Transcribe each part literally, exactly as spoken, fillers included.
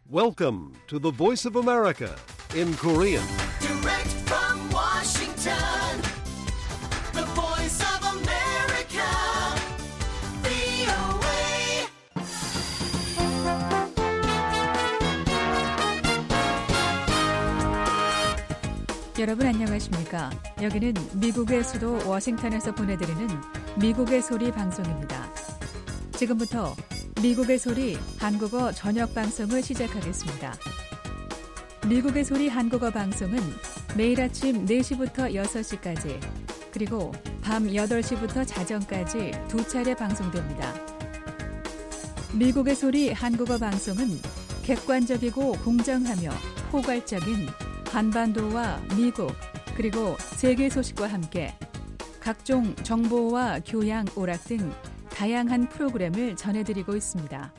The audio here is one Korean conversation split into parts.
Welcome to the Voice of America in Korean. Direct from Washington, the Voice of America, 브이오에이. 여러분 안녕하십니까? 여기는 미국의 수도 워싱턴에서 보내드리는 미국의 소리 방송입니다. 지금부터 미국의 소리 한국어 저녁 방송을 시작하겠습니다. 미국의 소리 한국어 방송은 매일 아침 네 시부터 여섯 시까지 그리고 밤 여덟 시부터 자정까지 두 차례 방송됩니다. 미국의 소리 한국어 방송은 객관적이고 공정하며 포괄적인 한반도와 미국 그리고 세계 소식과 함께 각종 정보와 교양, 오락 등 다양한 프로그램을 전해드리고 있습니다.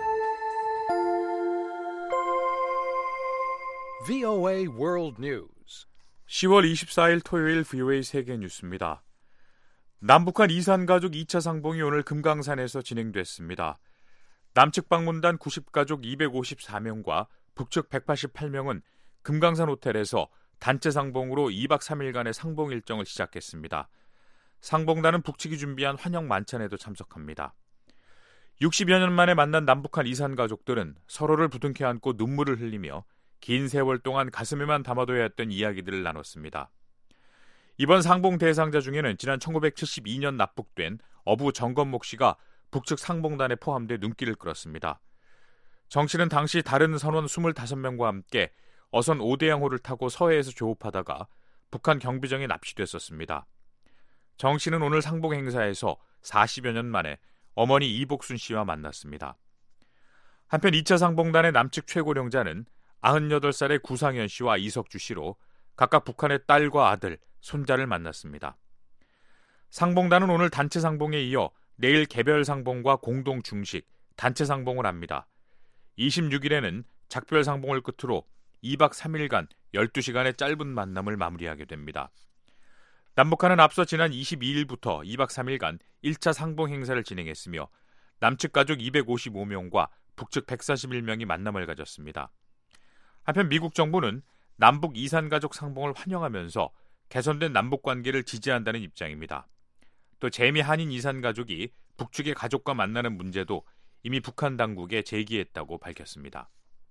브이오에이 World News. 시월 이십사일 토요일 브이오에이 세계 뉴스입니다. 남북한 이산 가족 이 차 상봉이 오늘 금강산에서 진행됐습니다. 남측 방문단 구십 가족 이백오십사 명과 북측 백팔십팔 명은 금강산 호텔에서 단체 상봉으로 이 박 삼 일간의 상봉 일정을 시작했습니다. 상봉단은 북측이 준비한 환영 만찬에도 참석합니다. 육십여 년 만에 만난 남북한 이산 가족들은 서로를 부둥켜 안고 눈물을 흘리며 긴 세월 동안 가슴에만 담아둬야 했던 이야기들을 나눴습니다. 이번 상봉 대상자 중에는 지난 천구백칠십이 년 납북된 어부 정건목 씨가 북측 상봉단에 포함돼 눈길을 끌었습니다. 정 씨는 당시 다른 선원 이십오 명과 함께 어선 오대양호를 타고 서해에서 조업하다가 북한 경비정에 납치됐었습니다. 정 씨는 오늘 상봉 행사에서 사십여 년 만에 어머니 이복순 씨와 만났습니다. 한편 이 차 상봉단의 남측 최고령자는 아흔여덟 살의 구상현 씨와 이석주 씨로 각각 북한의 딸과 아들, 손자를 만났습니다. 상봉단은 오늘 단체 상봉에 이어 내일 개별 상봉과 공동 중식, 단체 상봉을 합니다. 이십육 일에는 작별 상봉을 끝으로 이 박 삼 일간 열두 시간의 짧은 만남을 마무리하게 됩니다. 남북한은 앞서 지난 이십이 일부터 이 박 삼 일간 일 차 상봉 행사를 진행했으며 남측 가족 이백오십오 명과 북측 백사십일 명이 만남을 가졌습니다. 한편 미국 정부는 남북 이산 가족 상봉을 환영하면서 개선된 남북 관계를 지지한다는 입장입니다. 또 재미 한인 이산 가족이 북측의 가족과 만나는 문제도 이미 북한 당국에 제기했다고 밝혔습니다.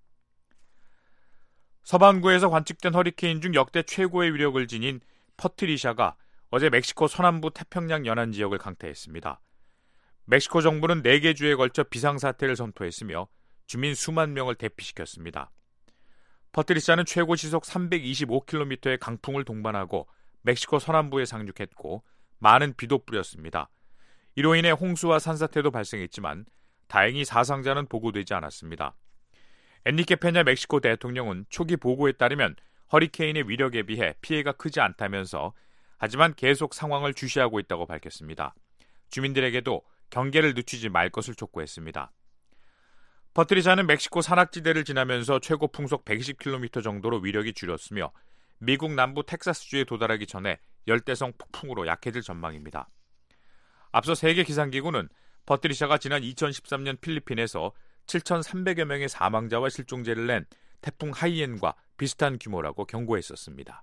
서반구에서 관측된 허리케인 중 역대 최고의 위력을 지닌 퍼트리샤가 어제 멕시코 서남부 태평양 연안 지역을 강타했습니다. 멕시코 정부는 네 개 주에 걸쳐 비상사태를 선포했으며 주민 수만 명을 대피시켰습니다. 퍼트리샤는 최고 시속 삼백이십오 킬로미터의 강풍을 동반하고 멕시코 서남부에 상륙했고 많은 비도 뿌렸습니다. 이로 인해 홍수와 산사태도 발생했지만 다행히 사상자는 보고되지 않았습니다. 엔리케 페냐 멕시코 대통령은 초기 보고에 따르면 허리케인의 위력에 비해 피해가 크지 않다면서 하지만 계속 상황을 주시하고 있다고 밝혔습니다. 주민들에게도 경계를 늦추지 말 것을 촉구했습니다. 퍼트리샤는 멕시코 산악지대를 지나면서 최고 풍속 백이십 킬로미터 정도로 위력이 줄였으며 미국 남부 텍사스주에 도달하기 전에 열대성 폭풍으로 약해질 전망입니다. 앞서 세계 기상기구는 퍼트리샤가 지난 이천십삼 년 필리핀에서 칠천삼백여 명의 사망자와 실종자를 낸 태풍 하이엔과 비슷한 규모라고 경고했었습니다.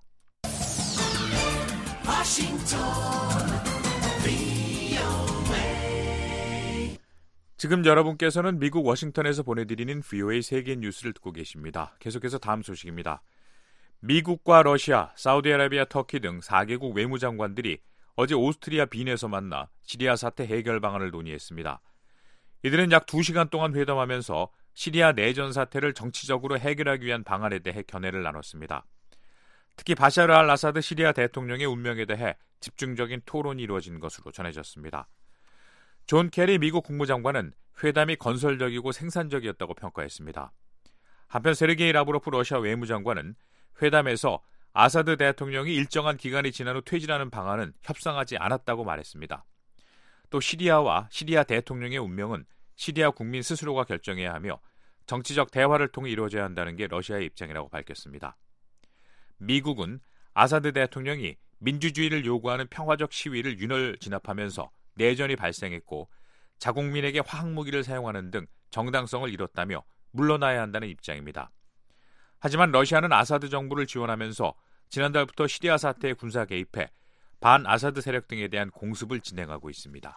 지금 여러분께서는 미국 워싱턴에서 보내드리는 브이오에이 세계 뉴스를 듣고 계십니다. 계속해서 다음 소식입니다. 미국과 러시아, 사우디아라비아, 터키 등 사 개국 외무장관들이 어제 오스트리아 빈에서 만나 시리아 사태 해결 방안을 논의했습니다. 이들은 약 두 시간 동안 회담하면서 시리아 내전 사태를 정치적으로 해결하기 위한 방안에 대해 견해를 나눴습니다. 특히 바샤르 알 아사드 시리아 대통령의 운명에 대해 집중적인 토론이 이루어진 것으로 전해졌습니다. 존 케리 미국 국무장관은 회담이 건설적이고 생산적이었다고 평가했습니다. 한편 세르게이 라브로프 러시아 외무장관은 회담에서 아사드 대통령이 일정한 기간이 지난 후 퇴진하는 방안은 협상하지 않았다고 말했습니다. 또 시리아와 시리아 대통령의 운명은 시리아 국민 스스로가 결정해야 하며 정치적 대화를 통해 이루어져야 한다는 게 러시아의 입장이라고 밝혔습니다. 미국은 아사드 대통령이 민주주의를 요구하는 평화적 시위를 윤활 진압하면서 내전이 발생했고 자국민에게 화학무기를 사용하는 등 정당성을 잃었다며 물러나야 한다는 입장입니다. 하지만 러시아는 아사드 정부를 지원하면서 지난달부터 시리아 사태에 군사 개입해 반 아사드 세력 등에 대한 공습을 진행하고 있습니다.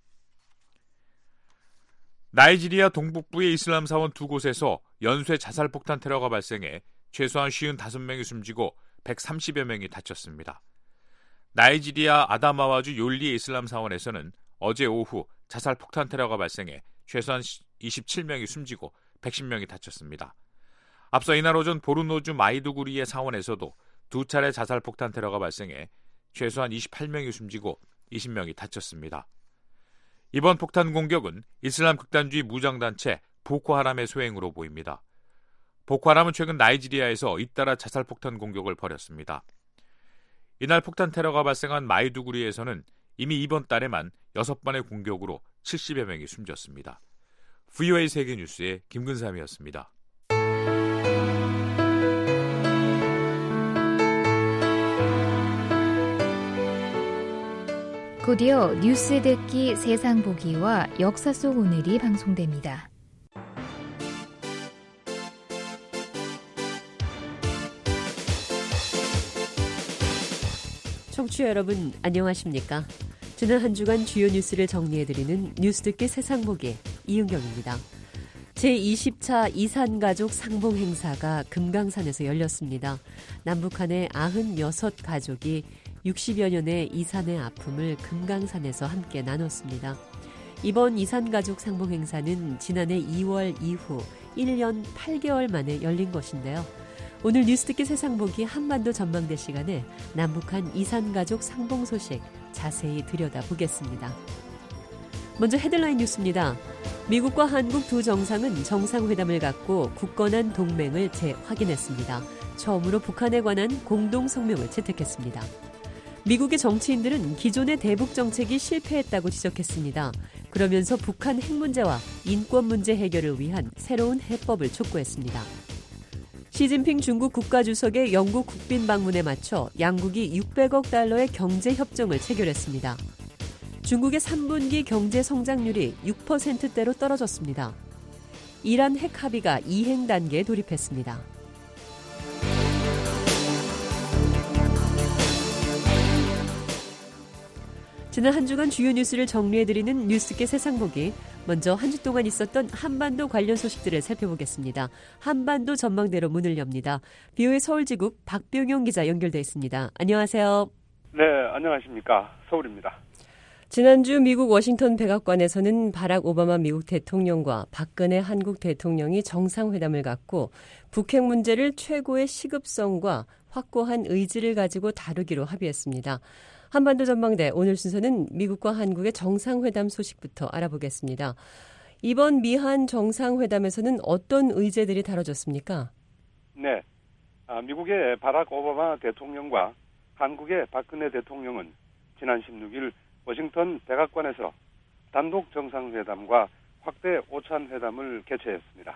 나이지리아 동북부의 이슬람 사원 두 곳에서 연쇄 자살폭탄 테러가 발생해 최소한 오십오 명이 숨지고 백삼십여 명이 다쳤습니다. 나이지리아 아다마와주 욜리의 이슬람 사원에서는 어제 오후 자살폭탄 테러가 발생해 최소한 이십칠 명이 숨지고 백십 명이 다쳤습니다. 앞서 이날 오전 보르노주 마이두구리의 사원에서도 두 차례 자살폭탄 테러가 발생해 최소한 이십팔 명이 숨지고 이십 명이 다쳤습니다. 이번 폭탄 공격은 이슬람 극단주의 무장단체 보코하람의 소행으로 보입니다. 보코하람은 최근 나이지리아에서 잇따라 자살폭탄 공격을 벌였습니다. 이날 폭탄 테러가 발생한 마이두구리에서는 이미 이번 달에만 여섯 번의 공격으로 칠십여 명이 숨졌습니다. 브이오에이 세계뉴스의 김근삼이었습니다. 곧이어 뉴스 듣기 세상 보기와 역사 속 오늘이 방송됩니다. 청취자 여러분 안녕하십니까? 지난 한 주간 주요 뉴스를 정리해드리는 뉴스 듣기 세상 보기 이은경입니다. 제이십 차 이산가족 상봉 행사가 금강산에서 열렸습니다. 남북한의 구십육 가족이 육십여 년의 이산의 아픔을 금강산에서 함께 나눴습니다. 이번 이산가족 상봉 행사는 지난해 이월 이후 일 년 팔 개월 만에 열린 것인데요. 오늘 뉴스 듣기 세상 보기 한반도 전망대 시간에 남북한 이산가족 상봉 소식 자세히 들여다보겠습니다. 먼저 헤드라인 뉴스입니다. 미국과 한국 두 정상은 정상회담을 갖고 굳건한 동맹을 재확인했습니다. 처음으로 북한에 관한 공동성명을 채택했습니다. 미국의 정치인들은 기존의 대북 정책이 실패했다고 지적했습니다. 그러면서 북한 핵 문제와 인권 문제 해결을 위한 새로운 해법을 촉구했습니다. 시진핑 중국 국가주석의 영국 국빈 방문에 맞춰 양국이 육백억 달러의 경제협정을 체결했습니다. 중국의 삼 분기 경제 성장률이 육 퍼센트대로 떨어졌습니다. 이란 핵 합의가 이행 단계에 돌입했습니다. 지난 한 주간 주요 뉴스를 정리해드리는 뉴스계 세상보기. 먼저 한 주 동안 있었던 한반도 관련 소식들을 살펴보겠습니다. 한반도 전망대로 문을 엽니다. 비오의 서울지국 박병용 기자 연결돼 있습니다. 안녕하세요. 네, 안녕하십니까. 서울입니다. 지난주 미국 워싱턴 백악관에서는 바락 오바마 미국 대통령과 박근혜 한국 대통령이 정상회담을 갖고 북핵 문제를 최고의 시급성과 확고한 의지를 가지고 다루기로 합의했습니다. 한반도 전망대 오늘 순서는 미국과 한국의 정상회담 소식부터 알아보겠습니다. 이번 미한 정상회담에서는 어떤 의제들이 다뤄졌습니까? 네, 아, 미국의 바락 오바마 대통령과 한국의 박근혜 대통령은 지난 십육 일 워싱턴 백악관에서 단독 정상회담과 확대 오찬 회담을 개최했습니다.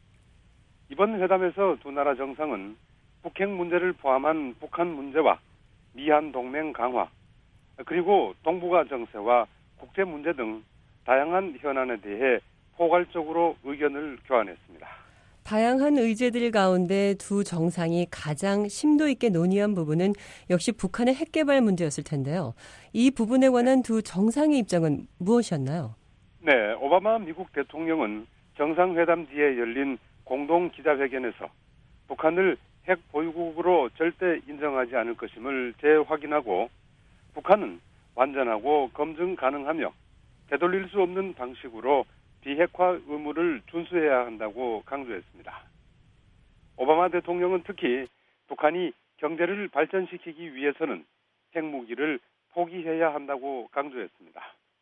이번 회담에서 두 나라 정상은 북핵 문제를 포함한 북한 문제와 미한 동맹 강화, 그리고 동북아 정세와 국제 문제 등 다양한 현안에 대해 포괄적으로 의견을 교환했습니다. 다양한 의제들 가운데 두 정상이 가장 심도 있게 논의한 부분은 역시 북한의 핵 개발 문제였을 텐데요. 이 부분에 관한 두 정상의 입장은 무엇이었나요? 네, 오바마 미국 대통령은 정상회담 뒤에 열린 공동 기자회견에서 북한을 핵 보유국으로 절대 인정하지 않을 것임을 재확인하고 북한은 완전하고 검증 가능하며 되돌릴 수 없는 방식으로 비핵화 의무를 준수해야 한다고 강조했습니다. 오바마 대통령은 특히 북한이 경제를 발전시키기 위해서는 핵무기를 포기해야 한다고 강조했습니다.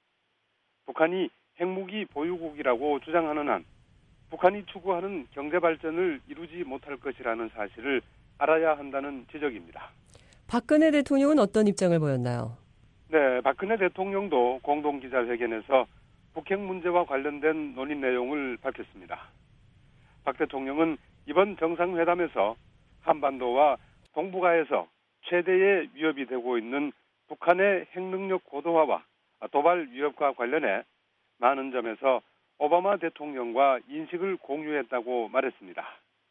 북한이 핵무기 보유국이라고 주장하는 한 북한이 추구하는 경제 발전을 이루지 못할 것이라는 사실을 알아야 한다는 지적입니다. 박근혜 대통령은 어떤 입장을 보였나요? 네, 박근혜 대통령도 공동기자회견에서 북핵 문제와 관련된 논의 내용을 밝혔습니다. 박 대통령은 이번 정상회담에서 한반도와 동북아에서 최대의 위협이 되고 있는 북한의 핵능력 고도화와 도발 위협과 관련해 많은 점에서 오바마 대통령과 인식을 공유했다고 말했습니다.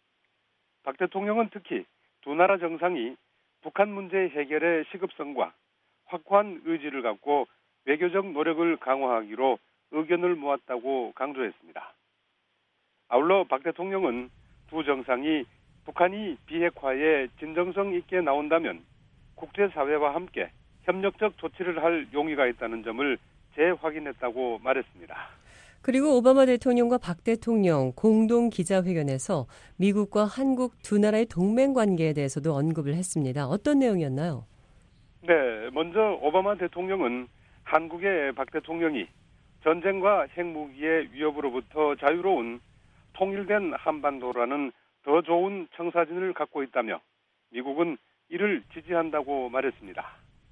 박 대통령은 특히 두 나라 정상이 북한 문제 해결의 시급성과 확고한 의지를 갖고 외교적 노력을 강화하기로 의견을 모았다고 강조했습니다. 아울러 박 대통령은 두 정상이 북한이 비핵화에 진정성 있게 나온다면 국제사회와 함께 협력적 조치를 할 용의가 있다는 점을 재확인했다고 말했습니다. 그리고 오바마 대통령과 박 대통령 공동 기자회견에서 미국과 한국 두 나라의 동맹 관계에 대해서도 언급을 했습니다. 어떤 내용이었나요? 네, 먼저 오바마 대통령은 한국의 박 대통령이 전쟁과 핵무기의 위협으로부터 자유로운 통일된 한반도라는 더 좋은 청사진을 갖고 있다며 미국은 이를 지지한다고 말했습니다.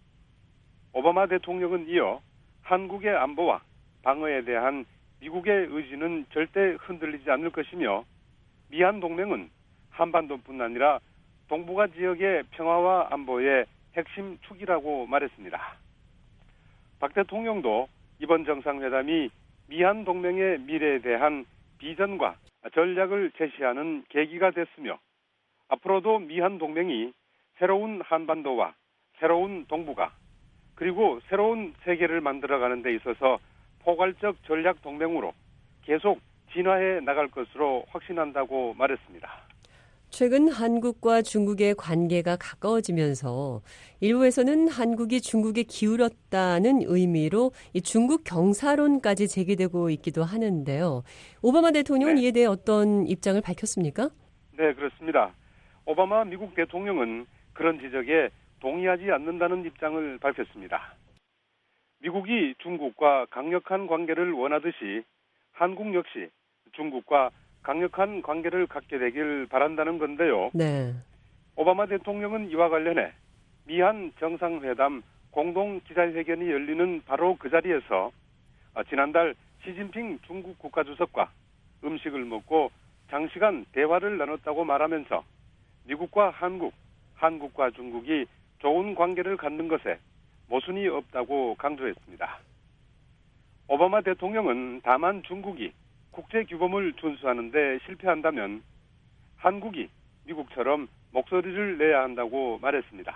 오바마 대통령은 이어 한국의 안보와 방어에 대한 미국의 의지는 절대 흔들리지 않을 것이며 미한 동맹은 한반도뿐 아니라 동북아 지역의 평화와 안보의 핵심 축이라고 말했습니다. 박 대통령도 이번 정상회담이 미한 동맹의 미래에 대한 비전과 전략을 제시하는 계기가 됐으며 앞으로도 미한 동맹이 새로운 한반도와 새로운 동북아 그리고 새로운 세계를 만들어가는 데 있어서 포괄적 전략 동맹으로 계속 진화해 나갈 것으로 확신한다고 말했습니다. 최근 한국과 중국의 관계가 가까워지면서 일부에서는 한국이 중국에 기울었다는 의미로 이 중국 경사론까지 제기되고 있기도 하는데요. 오바마 대통령은 네. 이에 대해 어떤 입장을 밝혔습니까? 네, 그렇습니다. 오바마 미국 대통령은 그런 지적에 동의하지 않는다는 입장을 밝혔습니다. 미국이 중국과 강력한 관계를 원하듯이 한국 역시 중국과 강력한 관계를 갖게 되길 바란다는 건데요. 네. 오바마 대통령은 이와 관련해 미한 정상회담 공동 기자회견이 열리는 바로 그 자리에서 지난달 시진핑 중국 국가주석과 음식을 먹고 장시간 대화를 나눴다고 말하면서 미국과 한국, 한국과 중국이 좋은 관계를 갖는 것에 모순이 없다고 강조했습니다. 오바마 대통령은 다만 중국이 국제규범을 준수하는 데 실패한다면 한국이 미국처럼 목소리를 내야 한다고 말했습니다.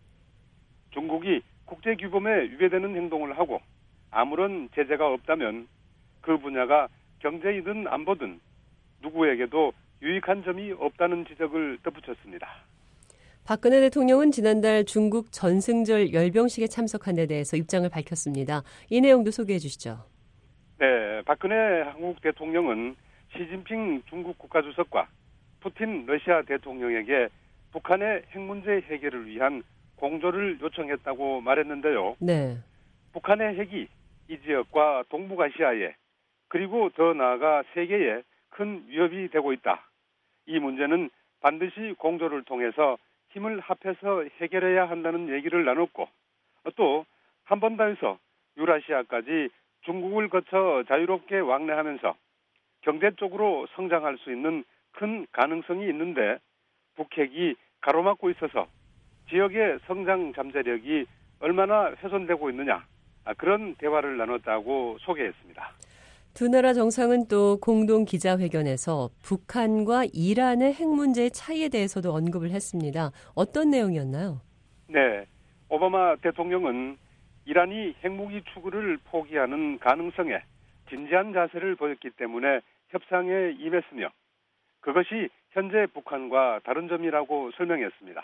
중국이 국제규범에 위배되는 행동을 하고 아무런 제재가 없다면 그 분야가 경제이든 안보든 누구에게도 유익한 점이 없다는 지적을 덧붙였습니다. 박근혜 대통령은 지난달 중국 전승절 열병식에 참석한 데 대해서 입장을 밝혔습니다. 이 내용도 소개해 주시죠. 네, 박근혜 한국 대통령은 시진핑 중국 국가주석과 푸틴 러시아 대통령에게 북한의 핵 문제 해결을 위한 공조를 요청했다고 말했는데요. 네. 북한의 핵이 이 지역과 동북아시아에 그리고 더 나아가 세계에 큰 위협이 되고 있다. 이 문제는 반드시 공조를 통해서 힘을 합해서 해결해야 한다는 얘기를 나눴고 또 한 번 더해서 유라시아까지 중국을 거쳐 자유롭게 왕래하면서 경제적으로 성장할 수 있는 큰 가능성이 있는데 북핵이 가로막고 있어서 지역의 성장 잠재력이 얼마나 훼손되고 있느냐 그런 대화를 나눴다고 소개했습니다. 두 나라 정상은 또 공동 기자회견에서 북한과 이란의 핵 문제의 차이에 대해서도 언급을 했습니다. 어떤 내용이었나요? 네, 오바마 대통령은 이란이 핵무기 추구를 포기하는 가능성에 진지한 자세를 보였기 때문에 협상에 임했으며 그것이 현재 북한과 다른 점이라고 설명했습니다.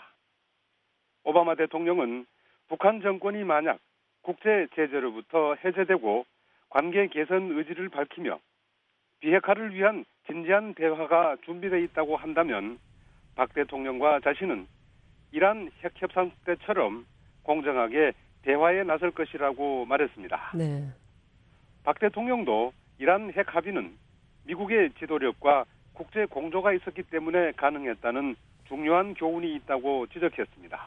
오바마 대통령은 북한 정권이 만약 국제 제재로부터 해제되고 관계 개선 의지를 밝히며 비핵화를 위한 진지한 대화가 준비되어 있다고 한다면 박 대통령과 자신은 이란 핵 협상 때처럼 공정하게 대화에 나설 것이라고 말했습니다. 네. 박 대통령도 이란 핵 합의는 미국의 지도력과 국제 공조가 있었기 때문에 가능했다는 중요한 교훈이 있다고 지적했습니다.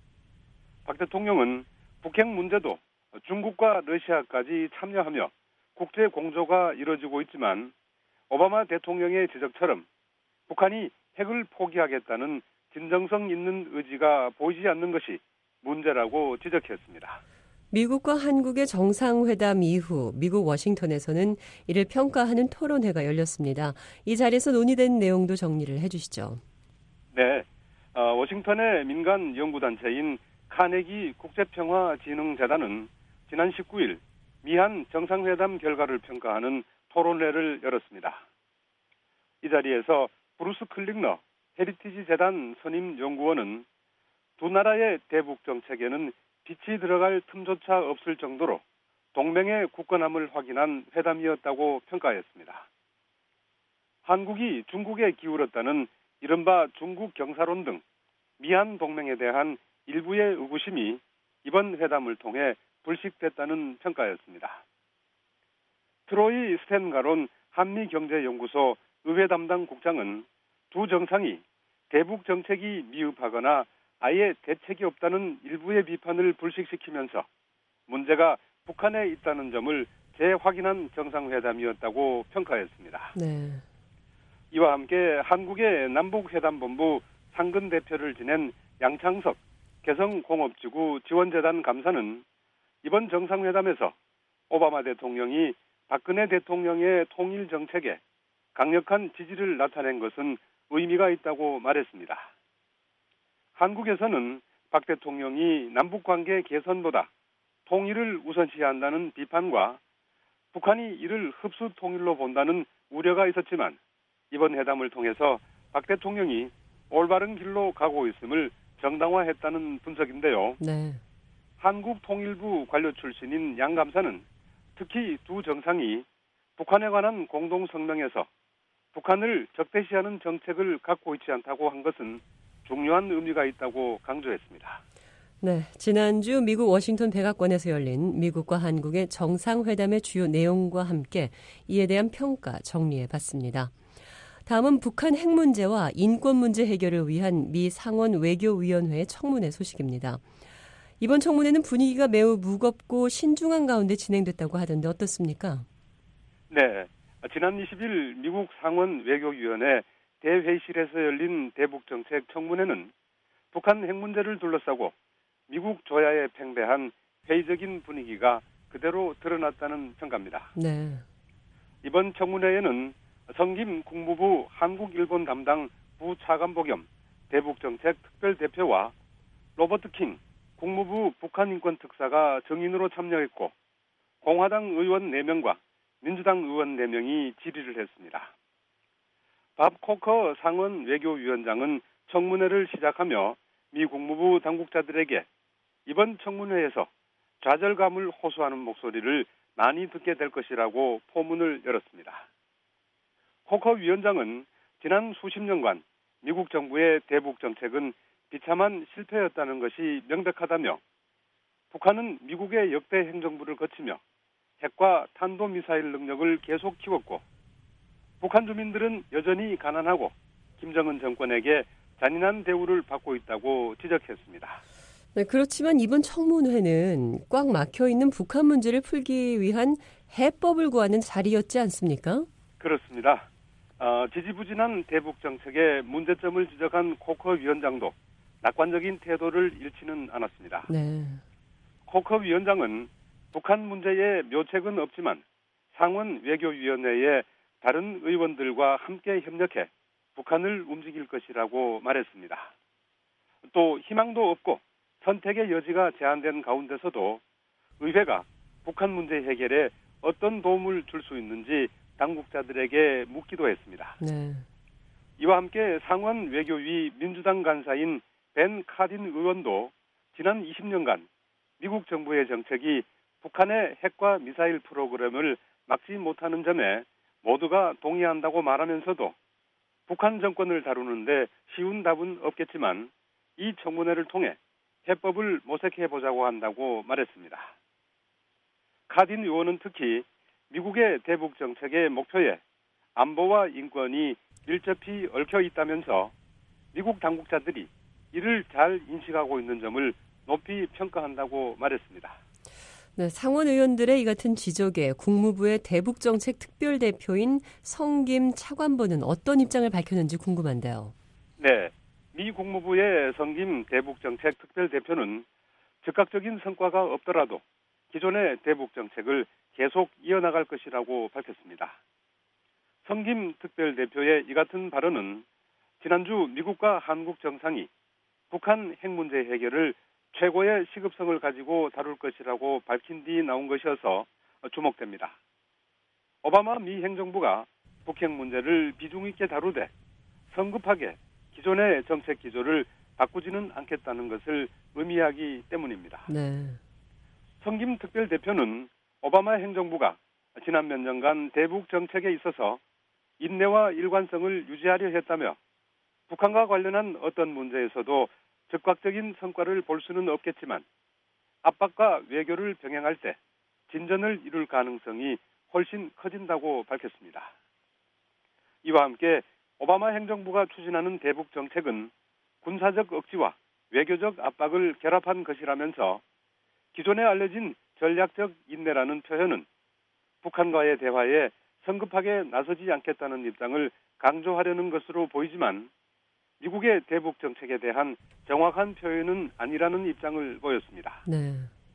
박 대통령은 북핵 문제도 중국과 러시아까지 참여하며 국제 공조가 이뤄지고 있지만 오바마 대통령의 지적처럼 북한이 핵을 포기하겠다는 진정성 있는 의지가 보이지 않는 것이 문제라고 지적했습니다. 미국과 한국의 정상회담 이후 미국 워싱턴에서는 이를 평가하는 토론회가 열렸습니다. 이 자리에서 논의된 내용도 정리를 해주시죠. 네, 어, 워싱턴의 민간 연구단체인 카네기 국제평화진흥재단은 지난 십구 일 미한 정상회담 결과를 평가하는 토론회를 열었습니다. 이 자리에서 브루스 클링너 헤리티지 재단 선임 연구원은 두 나라의 대북 정책에는 빛이 들어갈 틈조차 없을 정도로 동맹의 굳건함을 확인한 회담이었다고 평가했습니다. 한국이 중국에 기울었다는 이른바 중국 경사론 등 미한 동맹에 대한 일부의 의구심이 이번 회담을 통해 불식됐다는 평가였습니다. 트로이 스탠가론 한미경제연구소 의회 담당 국장은 두 정상이 대북 정책이 미흡하거나 아예 대책이 없다는 일부의 비판을 불식시키면서 문제가 북한에 있다는 점을 재확인한 정상회담이었다고 평가했습니다. 네. 이와 함께 한국의 남북회담본부 상근 대표를 지낸 양창석 개성공업지구 지원재단 감사는 이번 정상회담에서 오바마 대통령이 박근혜 대통령의 통일 정책에 강력한 지지를 나타낸 것은 의미가 있다고 말했습니다. 한국에서는 박 대통령이 남북관계 개선보다 통일을 우선시한다는 비판과 북한이 이를 흡수 통일로 본다는 우려가 있었지만 이번 회담을 통해서 박 대통령이 올바른 길로 가고 있음을 정당화했다는 분석인데요. 네. 한국통일부 관료 출신인 양 감사는 특히 두 정상이 북한에 관한 공동성명에서 북한을 적대시하는 정책을 갖고 있지 않다고 한 것은 중요한 의미가 있다고 강조했습니다. 네, 지난주 미국 워싱턴 백악관에서 열린 미국과 한국의 정상회담의 주요 내용과 함께 이에 대한 평가 정리해봤습니다. 다음은 북한 핵 문제와 인권 문제 해결을 위한 미 상원 외교위원회의 청문회 소식입니다. 이번 청문회는 분위기가 매우 무겁고 신중한 가운데 진행됐다고 하던데 어떻습니까? 네, 지난 이십 일 미국 상원 외교위원회 대회의실에서 열린 대북정책 청문회는 북한 핵 문제를 둘러싸고 미국 조야에 팽배한 회의적인 분위기가 그대로 드러났다는 평가입니다. 네. 이번 청문회에는 성김 국무부 한국-일본 담당 부차관보 겸 대북정책 특별대표와 로버트 킹 국무부 북한인권특사가 정인으로 참여했고 공화당 의원 네 명과 민주당 의원 네 명이 질의를 했습니다. 밥 코커 상원 외교위원장은 청문회를 시작하며 미 국무부 당국자들에게 이번 청문회에서 좌절감을 호소하는 목소리를 많이 듣게 될 것이라고 포문을 열었습니다. 코커 위원장은 지난 수십 년간 미국 정부의 대북 정책은 비참한 실패였다는 것이 명백하다며 북한은 미국의 역대 행정부를 거치며 핵과 탄도미사일 능력을 계속 키웠고 북한 주민들은 여전히 가난하고 김정은 정권에게 잔인한 대우를 받고 있다고 지적했습니다. 네, 그렇지만 이번 청문회는 꽉 막혀있는 북한 문제를 풀기 위한 해법을 구하는 자리였지 않습니까? 그렇습니다. 어, 지지부진한 대북 정책의 문제점을 지적한 코커 위원장도 낙관적인 태도를 잃지는 않았습니다. 네. 코커 위원장은 북한 문제에 묘책은 없지만 상원 외교위원회의 다른 의원들과 함께 협력해 북한을 움직일 것이라고 말했습니다. 또 희망도 없고 선택의 여지가 제한된 가운데서도 의회가 북한 문제 해결에 어떤 도움을 줄 수 있는지 당국자들에게 묻기도 했습니다. 네. 이와 함께 상원 외교위 민주당 간사인 벤 카딘 의원도 지난 이십 년간 미국 정부의 정책이 북한의 핵과 미사일 프로그램을 막지 못하는 점에 모두가 동의한다고 말하면서도 북한 정권을 다루는데 쉬운 답은 없겠지만 이 청문회를 통해 해법을 모색해보자고 한다고 말했습니다. 카딘 의원은 특히 미국의 대북 정책의 목표에 안보와 인권이 밀접히 얽혀 있다면서 미국 당국자들이 이를 잘 인식하고 있는 점을 높이 평가한다고 말했습니다. 네, 상원 의원들의 이 같은 지적에 국무부의 대북정책 특별대표인 성김 차관보는 어떤 입장을 밝혔는지 궁금한데요. 네, 미 국무부의 성김 대북정책 특별대표는 즉각적인 성과가 없더라도 기존의 대북 정책을 계속 이어나갈 것이라고 밝혔습니다. 성김 특별대표의 이 같은 발언은 지난주 미국과 한국 정상이 북한 핵 문제 해결을 최고의 시급성을 가지고 다룰 것이라고 밝힌 뒤 나온 것이어서 주목됩니다. 오바마 미 행정부가 북핵 문제를 비중 있게 다루되 성급하게 기존의 정책 기조를 바꾸지는 않겠다는 것을 의미하기 때문입니다. 네. 성김 특별대표는 오바마 행정부가 지난 몇 년간 대북 정책에 있어서 인내와 일관성을 유지하려 했다며 북한과 관련한 어떤 문제에서도 즉각적인 성과를 볼 수는 없겠지만 압박과 외교를 병행할 때 진전을 이룰 가능성이 훨씬 커진다고 밝혔습니다. 이와 함께 오바마 행정부가 추진하는 대북 정책은 군사적 억지와 외교적 압박을 결합한 것이라면서 기존에 알려진 전략적 인내라는 표현은 북한과의 대화에 성급하게 나서지 않겠다는 입장을 강조하려는 것으로 보이지만 미국의 대북 정책에 대한 정확한 표현은 아니라는 입장을 보였습니다. 네.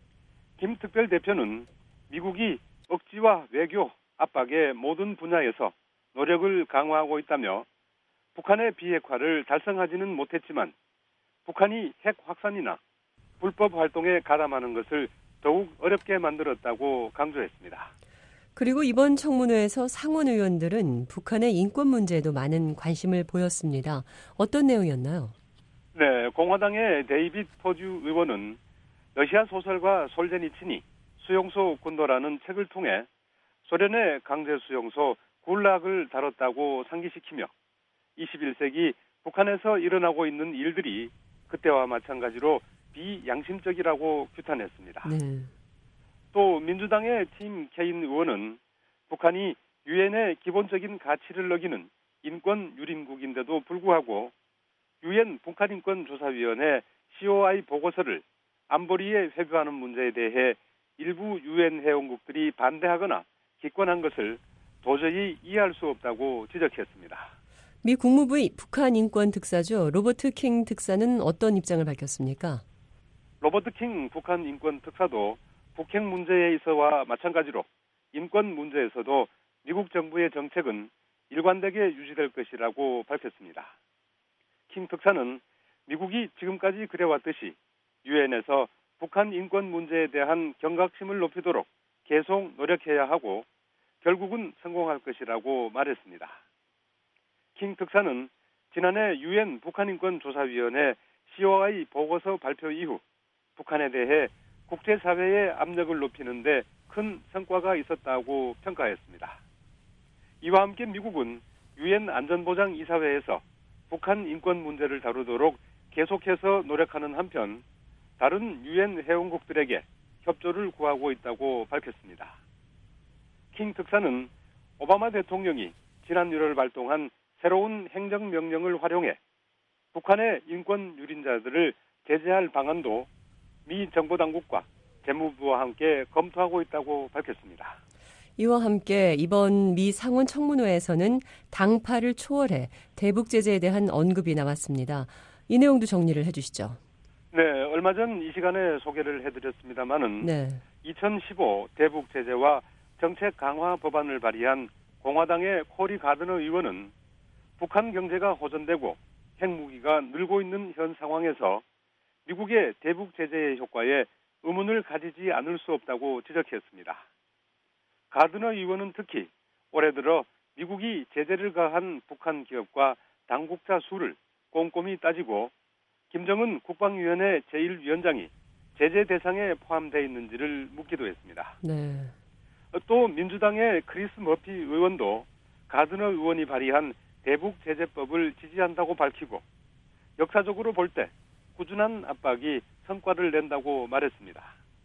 김 특별대표는 미국이 억지와 외교, 압박의 모든 분야에서 노력을 강화하고 있다며 북한의 비핵화를 달성하지는 못했지만 북한이 핵 확산이나 불법 활동에 가담하는 것을 더욱 어렵게 만들었다고 강조했습니다. 그리고 이번 청문회에서 상원 의원들은 북한의 인권 문제에도 많은 관심을 보였습니다. 어떤 내용이었나요? 네, 공화당의 데이빗 포주 의원은 러시아 소설가 솔제니친이 수용소 군도라는 책을 통해 소련의 강제 수용소 굴락을 다뤘다고 상기시키며 이십일 세기 북한에서 일어나고 있는 일들이 그때와 마찬가지로 비양심적이라고 규탄했습니다. 네. 또 민주당의 팀 케인 의원은 북한이 유엔의 기본적인 가치를 어기는 인권 유린국인데도 불구하고 유엔 북한인권조사위원회 씨오아이 보고서를 안보리에 회부하는 문제에 대해 일부 유엔 회원국들이 반대하거나 기권한 것을 도저히 이해할 수 없다고 지적했습니다. 미 국무부의 북한 인권 특사죠. 로버트 킹 특사는 어떤 입장을 밝혔습니까? 로버트 킹 북한 인권 특사도 북핵 문제에 있어와 마찬가지로 인권 문제에서도 미국 정부의 정책은 일관되게 유지될 것이라고 밝혔습니다. 킹 특사는 미국이 지금까지 그래왔듯이 유엔에서 북한 인권 문제에 대한 경각심을 높이도록 계속 노력해야 하고 결국은 성공할 것이라고 말했습니다. 킹 특사는 지난해 유엔 북한인권조사위원회 씨오아이 보고서 발표 이후 북한에 대해 국제사회의 압력을 높이는 데 큰 성과가 있었다고 평가했습니다. 이와 함께 미국은 유엔 안전보장이사회에서 북한 인권 문제를 다루도록 계속해서 노력하는 한편 다른 유엔 회원국들에게 협조를 구하고 있다고 밝혔습니다. 킹 특사는 오바마 대통령이 지난 유월 발동한 새로운 행정명령을 활용해 북한의 인권 유린자들을 제재할 방안도 미 정보당국과 재무부와 함께 검토하고 있다고 밝혔습니다. 이와 함께 이번 미 상원 청문회에서는 당파를 초월해 대북 제재에 대한 언급이 나왔습니다. 이 내용도 정리를 해주시죠. 네, 얼마 전 이 시간에 소개를 해드렸습니다마는 네. 이천십오 대북 제재와 정책 강화 법안을 발의한 공화당의 코리 가드너 의원은 북한 경제가 호전되고 핵무기가 늘고 있는 현 상황에서 미국의 대북 제재의 효과에 의문을 가지지 않을 수 없다고 지적했습니다. 가드너 의원은 특히 올해 들어 미국이 제재를 가한 북한 기업과 당국자 수를 꼼꼼히 따지고 김정은 국방위원회 제일 위원장이 제재 대상에 포함되어 있는지를 묻기도 했습니다. 네. 또 민주당의 크리스 머피 의원도 가드너 의원이 발의한 대북 제재법을 지지한다고 밝히고 역사적으로 볼 때 꾸준한 압박이 성과를 낸다고 말했습니다.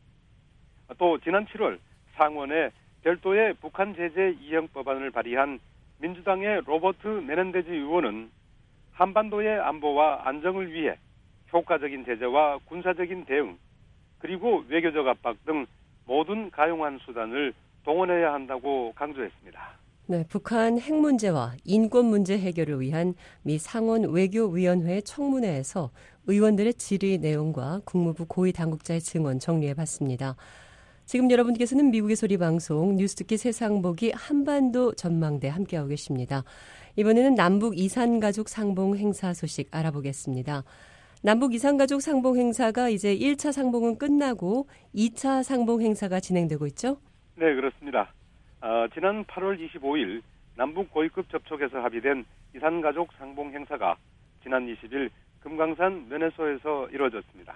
또 지난 칠월 상원에 별도의 북한 제재 이행 법안을 발의한 민주당의 로버트 메넨데즈 의원은 한반도의 안보와 안정을 위해 효과적인 제재와 군사적인 대응 그리고 외교적 압박 등 모든 가용한 수단을 동원해야 한다고 강조했습니다. 네, 북한 핵 문제와 인권 문제 해결을 위한 미 상원 외교위원회 청문회에서 의원들의 질의 내용과 국무부 고위 당국자의 증언 정리해봤습니다. 지금 여러분께서는 미국의 소리 방송 뉴스 듣기 세상 보기 한반도 전망대 함께하고 계십니다. 이번에는 남북 이산가족 상봉 행사 소식 알아보겠습니다. 남북 이산가족 상봉 행사가 이제 일 차 상봉은 끝나고 이 차 상봉 행사가 진행되고 있죠? 네, 그렇습니다. 어, 지난 팔월 이십오일 남북 고위급 접촉에서 합의된 이산가족 상봉 행사가 지난 이십일 금강산 면회소에서 이루어졌습니다.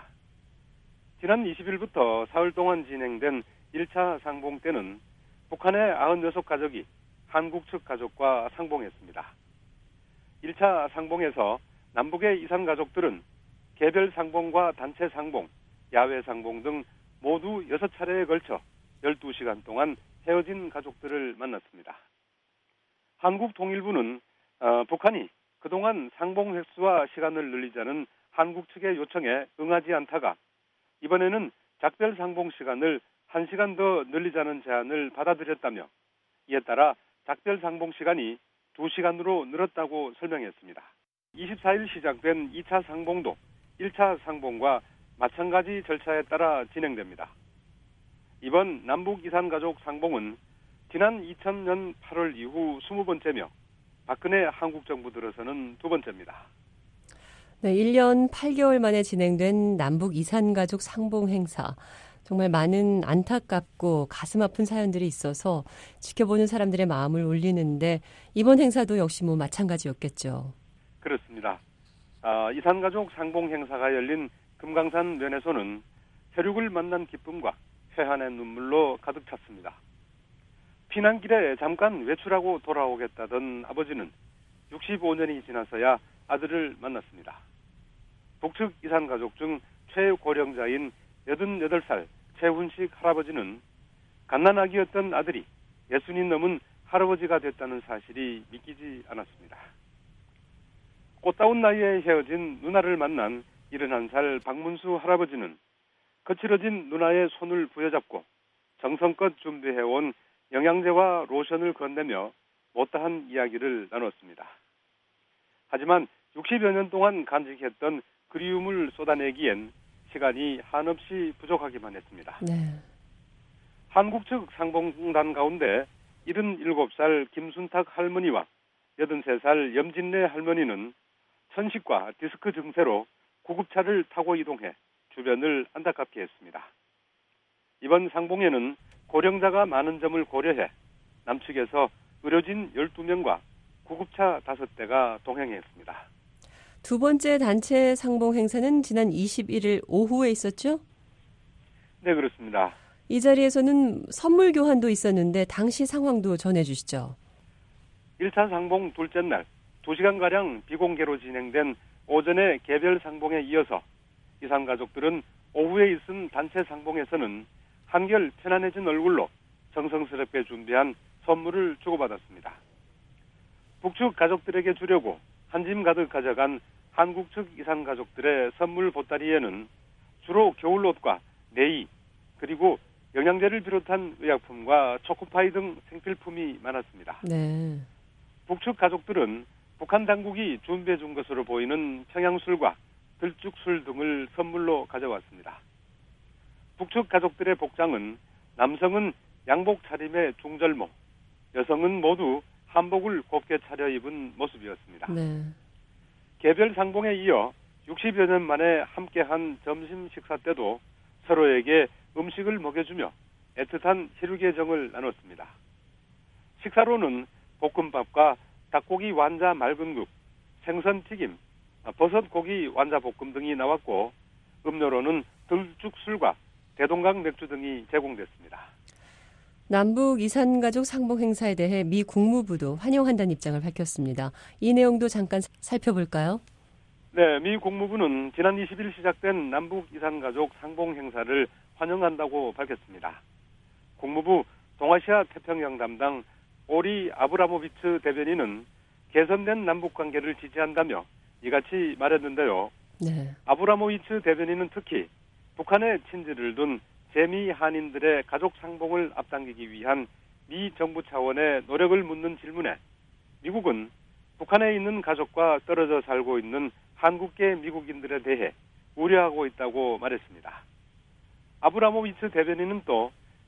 지난 이십일부터 사흘 동안 진행된 일 차 상봉 때는 북한의 구십육 가족이 한국 측 가족과 상봉했습니다. 일 차 상봉에서 남북의 이산 가족들은 개별 상봉과 단체 상봉, 야외 상봉 등 모두 여섯 차례에 걸쳐 열두 시간 동안 헤어진 가족들을 만났습니다. 한국 통일부는 어, 북한이 그동안 상봉 횟수와 시간을 늘리자는 한국 측의 요청에 응하지 않다가 이번에는 작별 상봉 시간을 한 시간 더 늘리자는 제안을 받아들였다며 이에 따라 작별 상봉 시간이 두 시간으로 늘었다고 설명했습니다. 이십사일 시작된 이 차 상봉도 일 차 상봉과 마찬가지 절차에 따라 진행됩니다. 이번 남북 이산가족 상봉은 지난 이천년 팔월 이후 스무 번째며 박근혜 한국 정부 들어서는 두 번째입니다. 네, 일 년 팔 개월 만에 진행된 남북 이산가족 상봉 행사. 정말 많은 안타깝고 가슴 아픈 사연들이 있어서 지켜보는 사람들의 마음을 울리는데 이번 행사도 역시 뭐 마찬가지였겠죠. 그렇습니다. 아, 이산가족 상봉 행사가 열린 금강산 면회소는 혈육을 만난 기쁨과 회한의 눈물로 가득 찼습니다. 피난길에 잠깐 외출하고 돌아오겠다던 아버지는 육십오 년이 지나서야 아들을 만났습니다. 북측 이산가족 중 최고령자인 여든여덟 살 최훈식 할아버지는 갓난아기였던 아들이 예순이 넘은 할아버지가 됐다는 사실이 믿기지 않았습니다. 꽃다운 나이에 헤어진 누나를 만난 일흔한 살 박문수 할아버지는 거칠어진 누나의 손을 부여잡고 정성껏 준비해온 영양제와 로션을 건네며 못다한 이야기를 나눴습니다. 하지만 육십여 년 동안 간직했던 그리움을 쏟아내기엔 시간이 한없이 부족하기만 했습니다. 네. 한국 측 상봉단 가운데 일흔일곱 살 김순탁 할머니와 여든세 살 염진래 할머니는 천식과 디스크 증세로 구급차를 타고 이동해 주변을 안타깝게 했습니다. 이번 상봉에는 고령자가 많은 점을 고려해 남측에서 의료진 열두 명과 구급차 다섯 대가 동행했습니다. 두 번째 단체 상봉 행사는 지난 이십일일 오후에 있었죠? 네, 그렇습니다. 이 자리에서는 선물 교환도 있었는데 당시 상황도 전해주시죠. 일 차 상봉 둘째 날 두 시간가량 비공개로 진행된 오전의 개별 상봉에 이어서 이산 가족들은 오후에 있은 단체 상봉에서는 한결 편안해진 얼굴로 정성스럽게 준비한 선물을 주고받았습니다. 북측 가족들에게 주려고 한 짐 가득 가져간 한국 측 이산 가족들의 선물 보따리에는 주로 겨울옷과 내의 그리고 영양제를 비롯한 의약품과 초코파이 등 생필품이 많았습니다. 네. 북측 가족들은 북한 당국이 준비해 준 것으로 보이는 평양술과 들쭉술 등을 선물로 가져왔습니다. 북측 가족들의 복장은 남성은 양복 차림의 중절모, 여성은 모두 한복을 곱게 차려입은 모습이었습니다. 네. 개별 상봉에 이어 육십여 년 만에 함께한 점심 식사 때도 서로에게 음식을 먹여주며 애틋한 혈육의 정을 나눴습니다. 식사로는 볶음밥과 닭고기 완자 맑은국, 생선튀김, 버섯고기 완자 볶음 등이 나왔고 음료로는 들쭉술과 대동강 맥주 등이 제공됐습니다. 남북 이산가족 상봉 행사에 대해 미 국무부도 환영한다는 입장을 밝혔습니다. 이 내용도 잠깐 살펴볼까요? 네, 미 국무부는 지난 이십일 시작된 남북 이산가족 상봉 행사를 환영한다고 밝혔습니다. 국무부 동아시아 태평양 담당 오리 아브라모비츠 대변인은 개선된 남북관계를 지지한다며 이같이 말했는데요. 네. 아브라모비츠 대변인은 특히 북한에 친지를 둔 재미 한인들의 가족 상봉을 앞당기기 위한 미 정부 차원의 노력을 묻는 질문에 미국은 북한에 있는 가족과 떨어져 살고 있는 한국계 미국인들에 대해 우려하고 있다고 말했습니다. 아브라모비츠 대변인은 또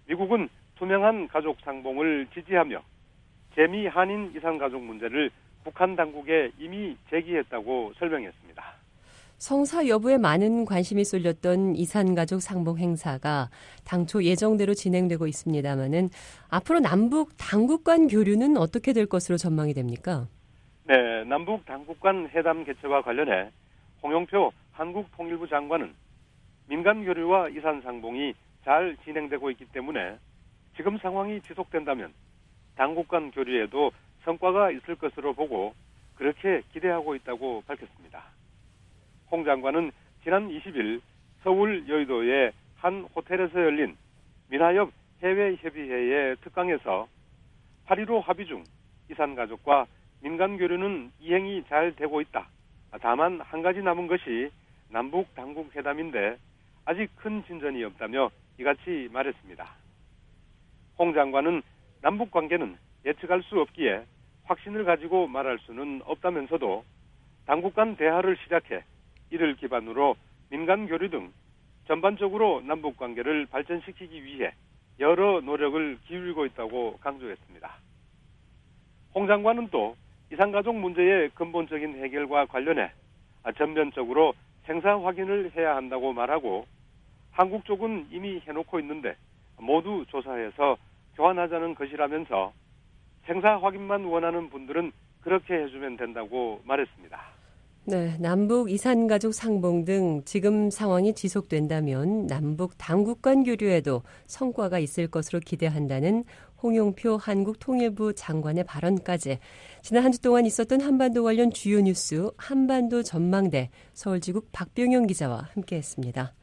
미국은 투명한 가족 상봉을 지지하며 재미 한인 이산 가족 문제를 북한 당국에 이미 제기했다고 설명했습니다. 성사 여부에 많은 관심이 쏠렸던 이산가족 상봉 행사가 당초 예정대로 진행되고 있습니다마는 앞으로 남북 당국 간 교류는 어떻게 될 것으로 전망이 됩니까? 네, 남북 당국 간 회담 개최와 관련해 홍영표 한국통일부 장관은 민간 교류와 이산 상봉이 잘 진행되고 있기 때문에 지금 상황이 지속된다면 당국 간 교류에도 성과가 있을 것으로 보고 그렇게 기대하고 있다고 밝혔습니다. 홍 장관은 지난 이십 일 서울 여의도의 한 호텔에서 열린 민하협 해외협의회의 특강에서 팔 일오 합의 중 이산가족과 민간교류는 이행이 잘 되고 있다. 다만 한 가지 남은 것이 남북 당국 회담인데 아직 큰 진전이 없다며 이같이 말했습니다. 홍 장관은 남북 관계는 예측할 수 없기에 확신을 가지고 말할 수는 없다면서도 당국 간 대화를 시작해 이를 기반으로 민간 교류 등 전반적으로 남북 관계를 발전시키기 위해 여러 노력을 기울이고 있다고 강조했습니다. 홍 장관은 또 이산가족 문제의 근본적인 해결과 관련해 전면적으로 생사 확인을 해야 한다고 말하고 한국 쪽은 이미 해놓고 있는데 모두 조사해서 교환하자는 것이라면서 생사 확인만 원하는 분들은 그렇게 해주면 된다고 말했습니다. 네, 남북 이산가족 상봉 등 지금 상황이 지속된다면 남북 당국 간 교류에도 성과가 있을 것으로 기대한다는 홍영표 한국통일부 장관의 발언까지 지난 한 주 동안 있었던 한반도 관련 주요 뉴스 한반도 전망대 서울지국 박병영 기자와 함께했습니다.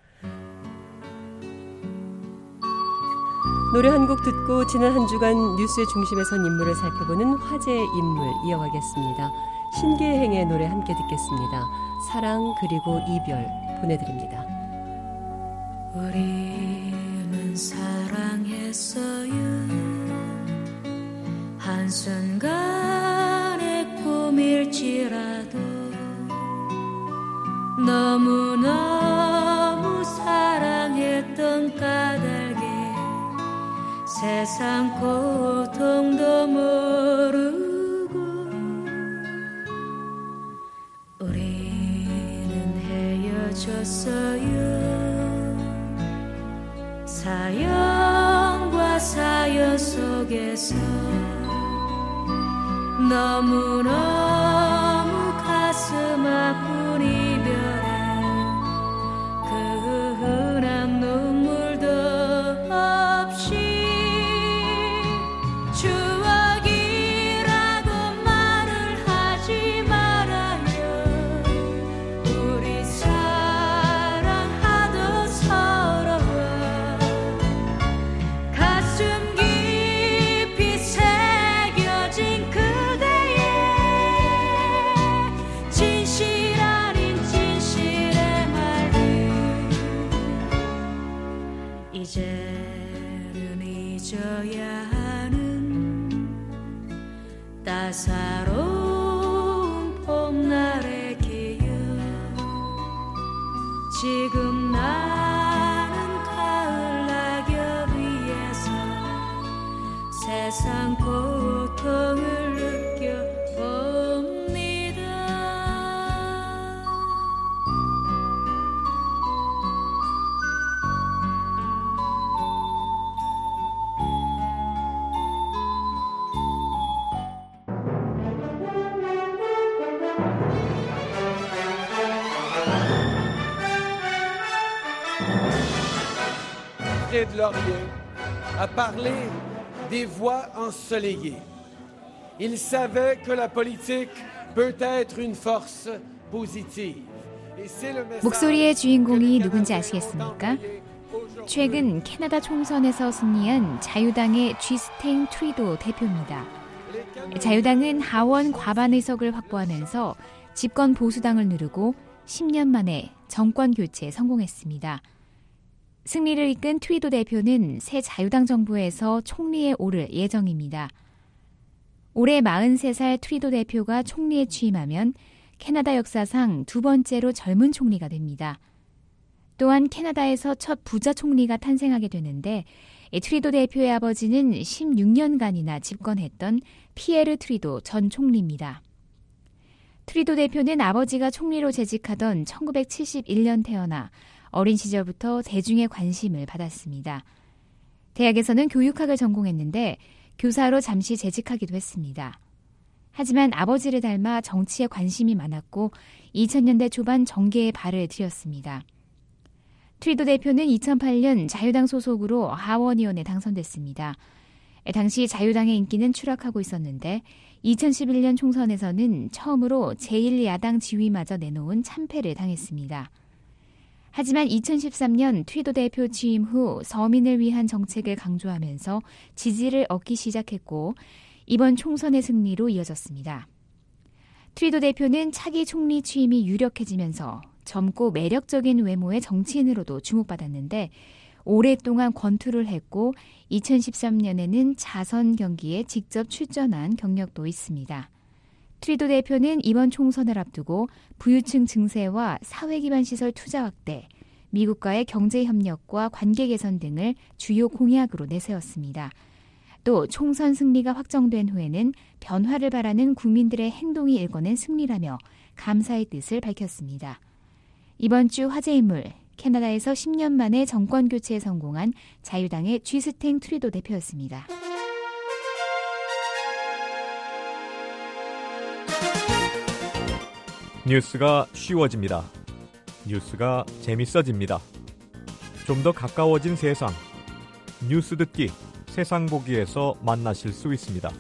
노래 한 곡 듣고 지난 한 주간 뉴스의 중심에 선 인물을 살펴보는 화제의 인물 이어가겠습니다. 신계행의 노래 함께 듣겠습니다. 사랑 그리고 이별 보내드립니다. 우리는 사랑했어요. 한순간의 꿈일지라도 너무너무 사랑했던 까닭에 세상 고통도 모르고 우리는 헤어졌어요. 사연과 사연 속에서 너무너무 가슴 아픈 이별에 그 흔한 눈물도 없이 추억이라고 말을 하지 말아요. 우리 사랑하던 서로와 가슴 깊이 새겨진 그대의 진실 아닌 진실의 말들 이제는 잊어야 따사로운 봄날의 기억 지금 나는 가을 낙엽 위에서 세상 고통을 느껴봅니다. De Laurier a parlé des voix ensoleillées. Il savait que la politique peut être une force positive. 목소리의 주인공이 누군지 아시겠습니까? 최근 캐나다 총선에서 승리한 자유당의 쥐스탱 트리도 대표입니다. 자유당은 하원 과반 의석을 확보하면서 집권 보수당을 누르고 십 년 만에 정권 교체에 성공했습니다. 승리를 이끈 트리도 대표는 새 자유당 정부에서 총리에 오를 예정입니다. 올해 마흔세 살 트리도 대표가 총리에 취임하면 캐나다 역사상 두 번째로 젊은 총리가 됩니다. 또한 캐나다에서 첫 부자 총리가 탄생하게 되는데 트리도 대표의 아버지는 십육 년간이나 집권했던 피에르 트리도 전 총리입니다. 트리도 대표는 아버지가 총리로 재직하던 천구백칠십일 년 태어나 어린 시절부터 대중의 관심을 받았습니다. 대학에서는 교육학을 전공했는데 교사로 잠시 재직하기도 했습니다. 하지만 아버지를 닮아 정치에 관심이 많았고 이천 년대 초반 정계에 발을 들였습니다. 트리도 대표는 이천팔 년 자유당 소속으로 하원 의원에 당선됐습니다. 당시 자유당의 인기는 추락하고 있었는데 이천십일 년 총선에서는 처음으로 제일 야당 지위마저 내놓은 참패를 당했습니다. 하지만 이천십삼 년 트리도 대표 취임 후 서민을 위한 정책을 강조하면서 지지를 얻기 시작했고 이번 총선의 승리로 이어졌습니다. 트리도 대표는 차기 총리 취임이 유력해지면서 젊고 매력적인 외모의 정치인으로도 주목받았는데 오랫동안 권투를 했고 이천십삼 년에는 자선 경기에 직접 출전한 경력도 있습니다. 트리도 대표는 이번 총선을 앞두고 부유층 증세와 사회기반 시설 투자 확대, 미국과의 경제협력과 관계 개선 등을 주요 공약으로 내세웠습니다. 또 총선 승리가 확정된 후에는 변화를 바라는 국민들의 행동이 일궈낸 승리라며 감사의 뜻을 밝혔습니다. 이번 주 화제 인물, 캐나다에서 십 년 만에 정권 교체에 성공한 자유당의 쥐스탱 트리도 대표였습니다. 뉴스가 쉬워집니다. 뉴스가 재밌어집니다. 좀 더 가까워진 세상. 뉴스 듣기, 세상 보기에서 만나실 수 있습니다.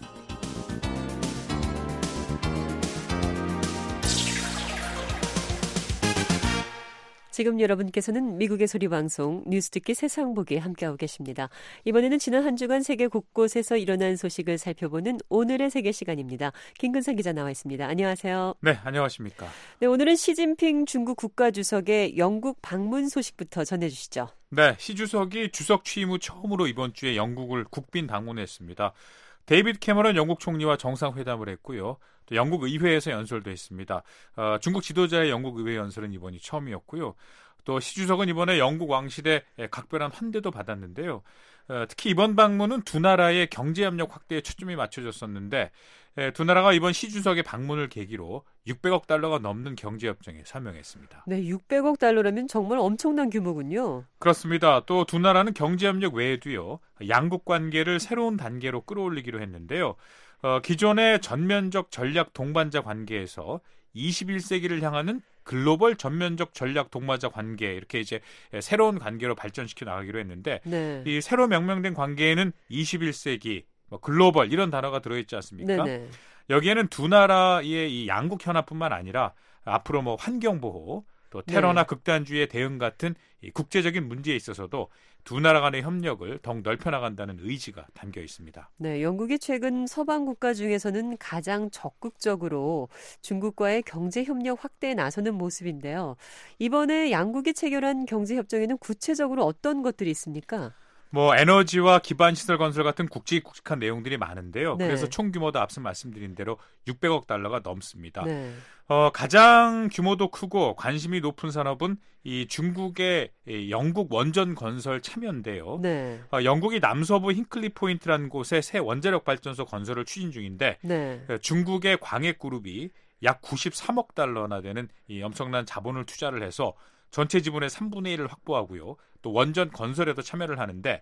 지금 여러분께서는 미국의 소리 방송 뉴스 듣기 세상 보기 함께하고 계십니다. 이번에는 지난 한 주간 세계 곳곳에서 일어난 소식을 살펴보는 오늘의 세계 시간입니다. 김근상 기자 나와 있습니다. 안녕하세요. 네, 안녕하십니까. 네, 오늘은 시진핑 중국 국가주석의 영국 방문 소식부터 전해주시죠. 네, 시 주석이 주석 취임 후 처음으로 이번 주에 영국을 국빈 방문했습니다. 데이비드 캐머런 영국 총리와 정상회담을 했고요. 또 영국 의회에서 연설도 했습니다. 어, 중국 지도자의 영국 의회 연설은 이번이 처음이었고요. 또 시 주석은 이번에 영국 왕실의 각별한 환대도 받았는데요. 어, 특히 이번 방문은 두 나라의 경제협력 확대에 초점이 맞춰졌었는데 에, 두 나라가 이번 시 주석의 방문을 계기로 육백억 달러가 넘는 경제협정에 서명했습니다. 네, 육백억 달러라면 정말 엄청난 규모군요. 그렇습니다. 또 두 나라는 경제협력 외에도요. 양국 관계를 새로운 단계로 끌어올리기로 했는데요. 어, 기존의 전면적 전략 동반자 관계에서 이십일 세기를 향하는 글로벌 전면적 전략 동반자 관계 이렇게 이제 새로운 관계로 발전시켜 나가기로 했는데 네. 이 새로 명명된 관계에는 이십일 세기, 뭐 글로벌 이런 단어가 들어있지 않습니까? 네네. 여기에는 두 나라의 이 양국 현안뿐만 아니라 앞으로 뭐 환경 보호, 또 테러나 네. 극단주의의 대응 같은 이 국제적인 문제에 있어서도 두 나라 간의 협력을 더욱 넓혀나간다는 의지가 담겨 있습니다. 네, 영국이 최근 서방 국가 중에서는 가장 적극적으로 중국과의 경제협력 확대에 나서는 모습인데요. 이번에 양국이 체결한 경제협정에는 구체적으로 어떤 것들이 있습니까? 뭐 에너지와 기반 시설 건설 같은 굵직굵직한 내용들이 많은데요. 네. 그래서 총 규모도 앞서 말씀드린 대로 육백억 달러가 넘습니다. 네. 어, 가장 규모도 크고 관심이 높은 산업은 이 중국의 영국 원전 건설 참여인데요. 네. 어, 영국이 남서부 힌클리 포인트라는 곳에 새 원자력 발전소 건설을 추진 중인데 네. 중국의 광해그룹이 약 구십삼억 달러나 되는 이 엄청난 자본을 투자를 해서 전체 지분의 삼분의 일을 확보하고요. 또 원전 건설에도 참여를 하는데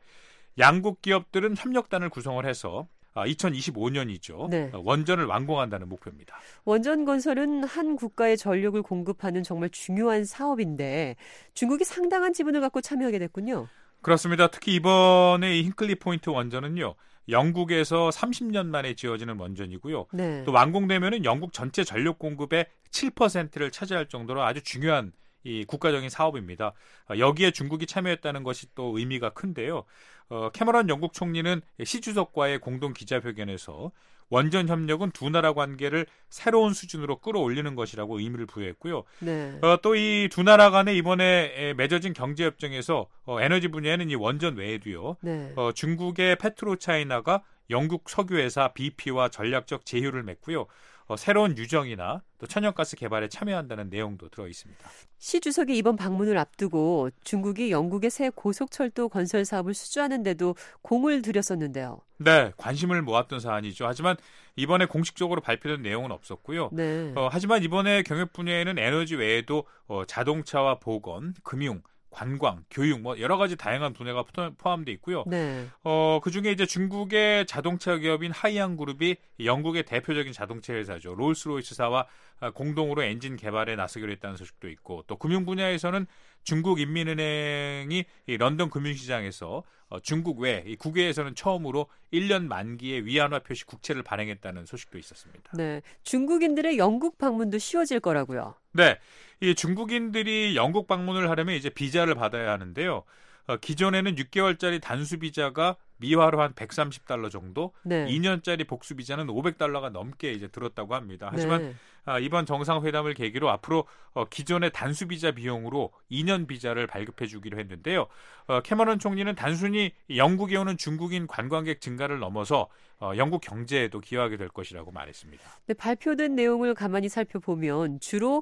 양국 기업들은 협력단을 구성을 해서 이천이십오 년이죠. 네. 원전을 완공한다는 목표입니다. 원전 건설은 한 국가의 전력을 공급하는 정말 중요한 사업인데 중국이 상당한 지분을 갖고 참여하게 됐군요. 그렇습니다. 특히 이번에 이 힌클리 포인트 원전은요. 영국에서 삼십 년 만에 지어지는 원전이고요. 네. 또 완공되면은 영국 전체 전력 공급의 칠 퍼센트를 차지할 정도로 아주 중요한 이 국가적인 사업입니다. 여기에 중국이 참여했다는 것이 또 의미가 큰데요. 어, 캐머런 영국 총리는 시 주석과의 공동 기자회견에서 원전 협력은 두 나라 관계를 새로운 수준으로 끌어올리는 것이라고 의미를 부여했고요. 네. 어, 또 이 두 나라 간에 이번에 맺어진 경제협정에서 어, 에너지 분야에는 이 원전 외에도요. 네. 어, 중국의 페트로차이나가 영국 석유회사 비피와 전략적 제휴를 맺고요. 어, 새로운 유정이나 또 천연가스 개발에 참여한다는 내용도 들어 있습니다. 시 주석이 이번 방문을 앞두고 중국이 영국의 새 고속철도 건설 사업을 수주하는데도 공을 들였었는데요. 네, 관심을 모았던 사안이죠. 하지만 이번에 공식적으로 발표된 내용은 없었고요. 네. 어, 하지만 이번에 경협 분야에는 에너지 외에도 어, 자동차와 보건, 금융, 관광, 교육 뭐 여러 가지 다양한 분야가 포함되어 있고요. 네. 어, 그중에 이제 중국의 자동차 기업인 하이안 그룹이 영국의 대표적인 자동차 회사죠. 롤스로이스사와 공동으로 엔진 개발에 나서기로 했다는 소식도 있고, 또 금융 분야에서는 중국 인민은행이 이 런던 금융시장에서 어, 중국 외 이 국외에서는 처음으로 일 년 만기의 위안화 표시 국채를 발행했다는 소식도 있었습니다. 네, 중국인들의 영국 방문도 쉬워질 거라고요. 네, 이 중국인들이 영국 방문을 하려면 이제 비자를 받아야 하는데요. 어, 기존에는 육 개월짜리 단수 비자가 미화로 한 백삼십 달러 정도, 네. 이 년짜리 복수 비자는 오백 달러가 넘게 이제 들었다고 합니다. 하지만 네. 아, 이번 정상회담을 계기로 앞으로 어, 기존의 단수 비자 비용으로 이 년 비자를 발급해 주기로 했는데요. 어, 캐머런 총리는 단순히 영국에 오는 중국인 관광객 증가를 넘어서 어, 영국 경제에도 기여하게 될 것이라고 말했습니다. 네, 발표된 내용을 가만히 살펴보면 주로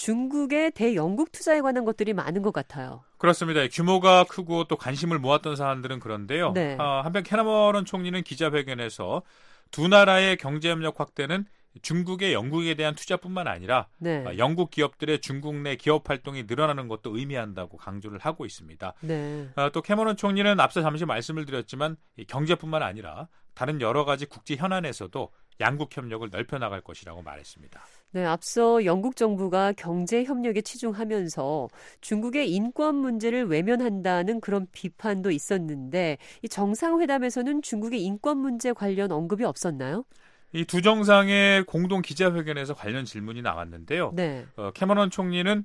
중국의 대영국 투자에 관한 것들이 많은 것 같아요. 그렇습니다. 규모가 크고 또 관심을 모았던 사안들은 그런데요. 네. 어, 한편 캐머런 총리는 기자회견에서 두 나라의 경제협력 확대는 중국의 영국에 대한 투자뿐만 아니라 네. 영국 기업들의 중국 내 기업 활동이 늘어나는 것도 의미한다고 강조를 하고 있습니다. 네. 또 캐머런 총리는 앞서 잠시 말씀을 드렸지만 경제뿐만 아니라 다른 여러 가지 국제 현안에서도 양국 협력을 넓혀나갈 것이라고 말했습니다. 네, 앞서 영국 정부가 경제 협력에 치중하면서 중국의 인권 문제를 외면한다는 그런 비판도 있었는데 이 정상회담에서는 중국의 인권 문제 관련 언급이 없었나요? 이 두 정상의 공동 기자회견에서 관련 질문이 나왔는데요. 네. 어, 캐머런 총리는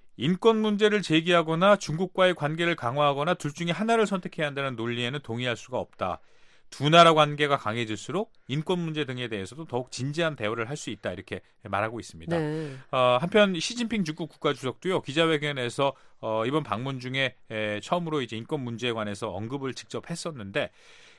인권 문제를 제기하거나 중국과의 관계를 강화하거나 둘 중에 하나를 선택해야 한다는 논리에는 동의할 수가 없다. 두 나라 관계가 강해질수록 인권 문제 등에 대해서도 더욱 진지한 대화를 할 수 있다 이렇게 말하고 있습니다. 네. 어, 한편 시진핑 중국 국가주석도요 기자회견에서 어, 이번 방문 중에 에, 처음으로 이제 인권 문제에 관해서 언급을 직접 했었는데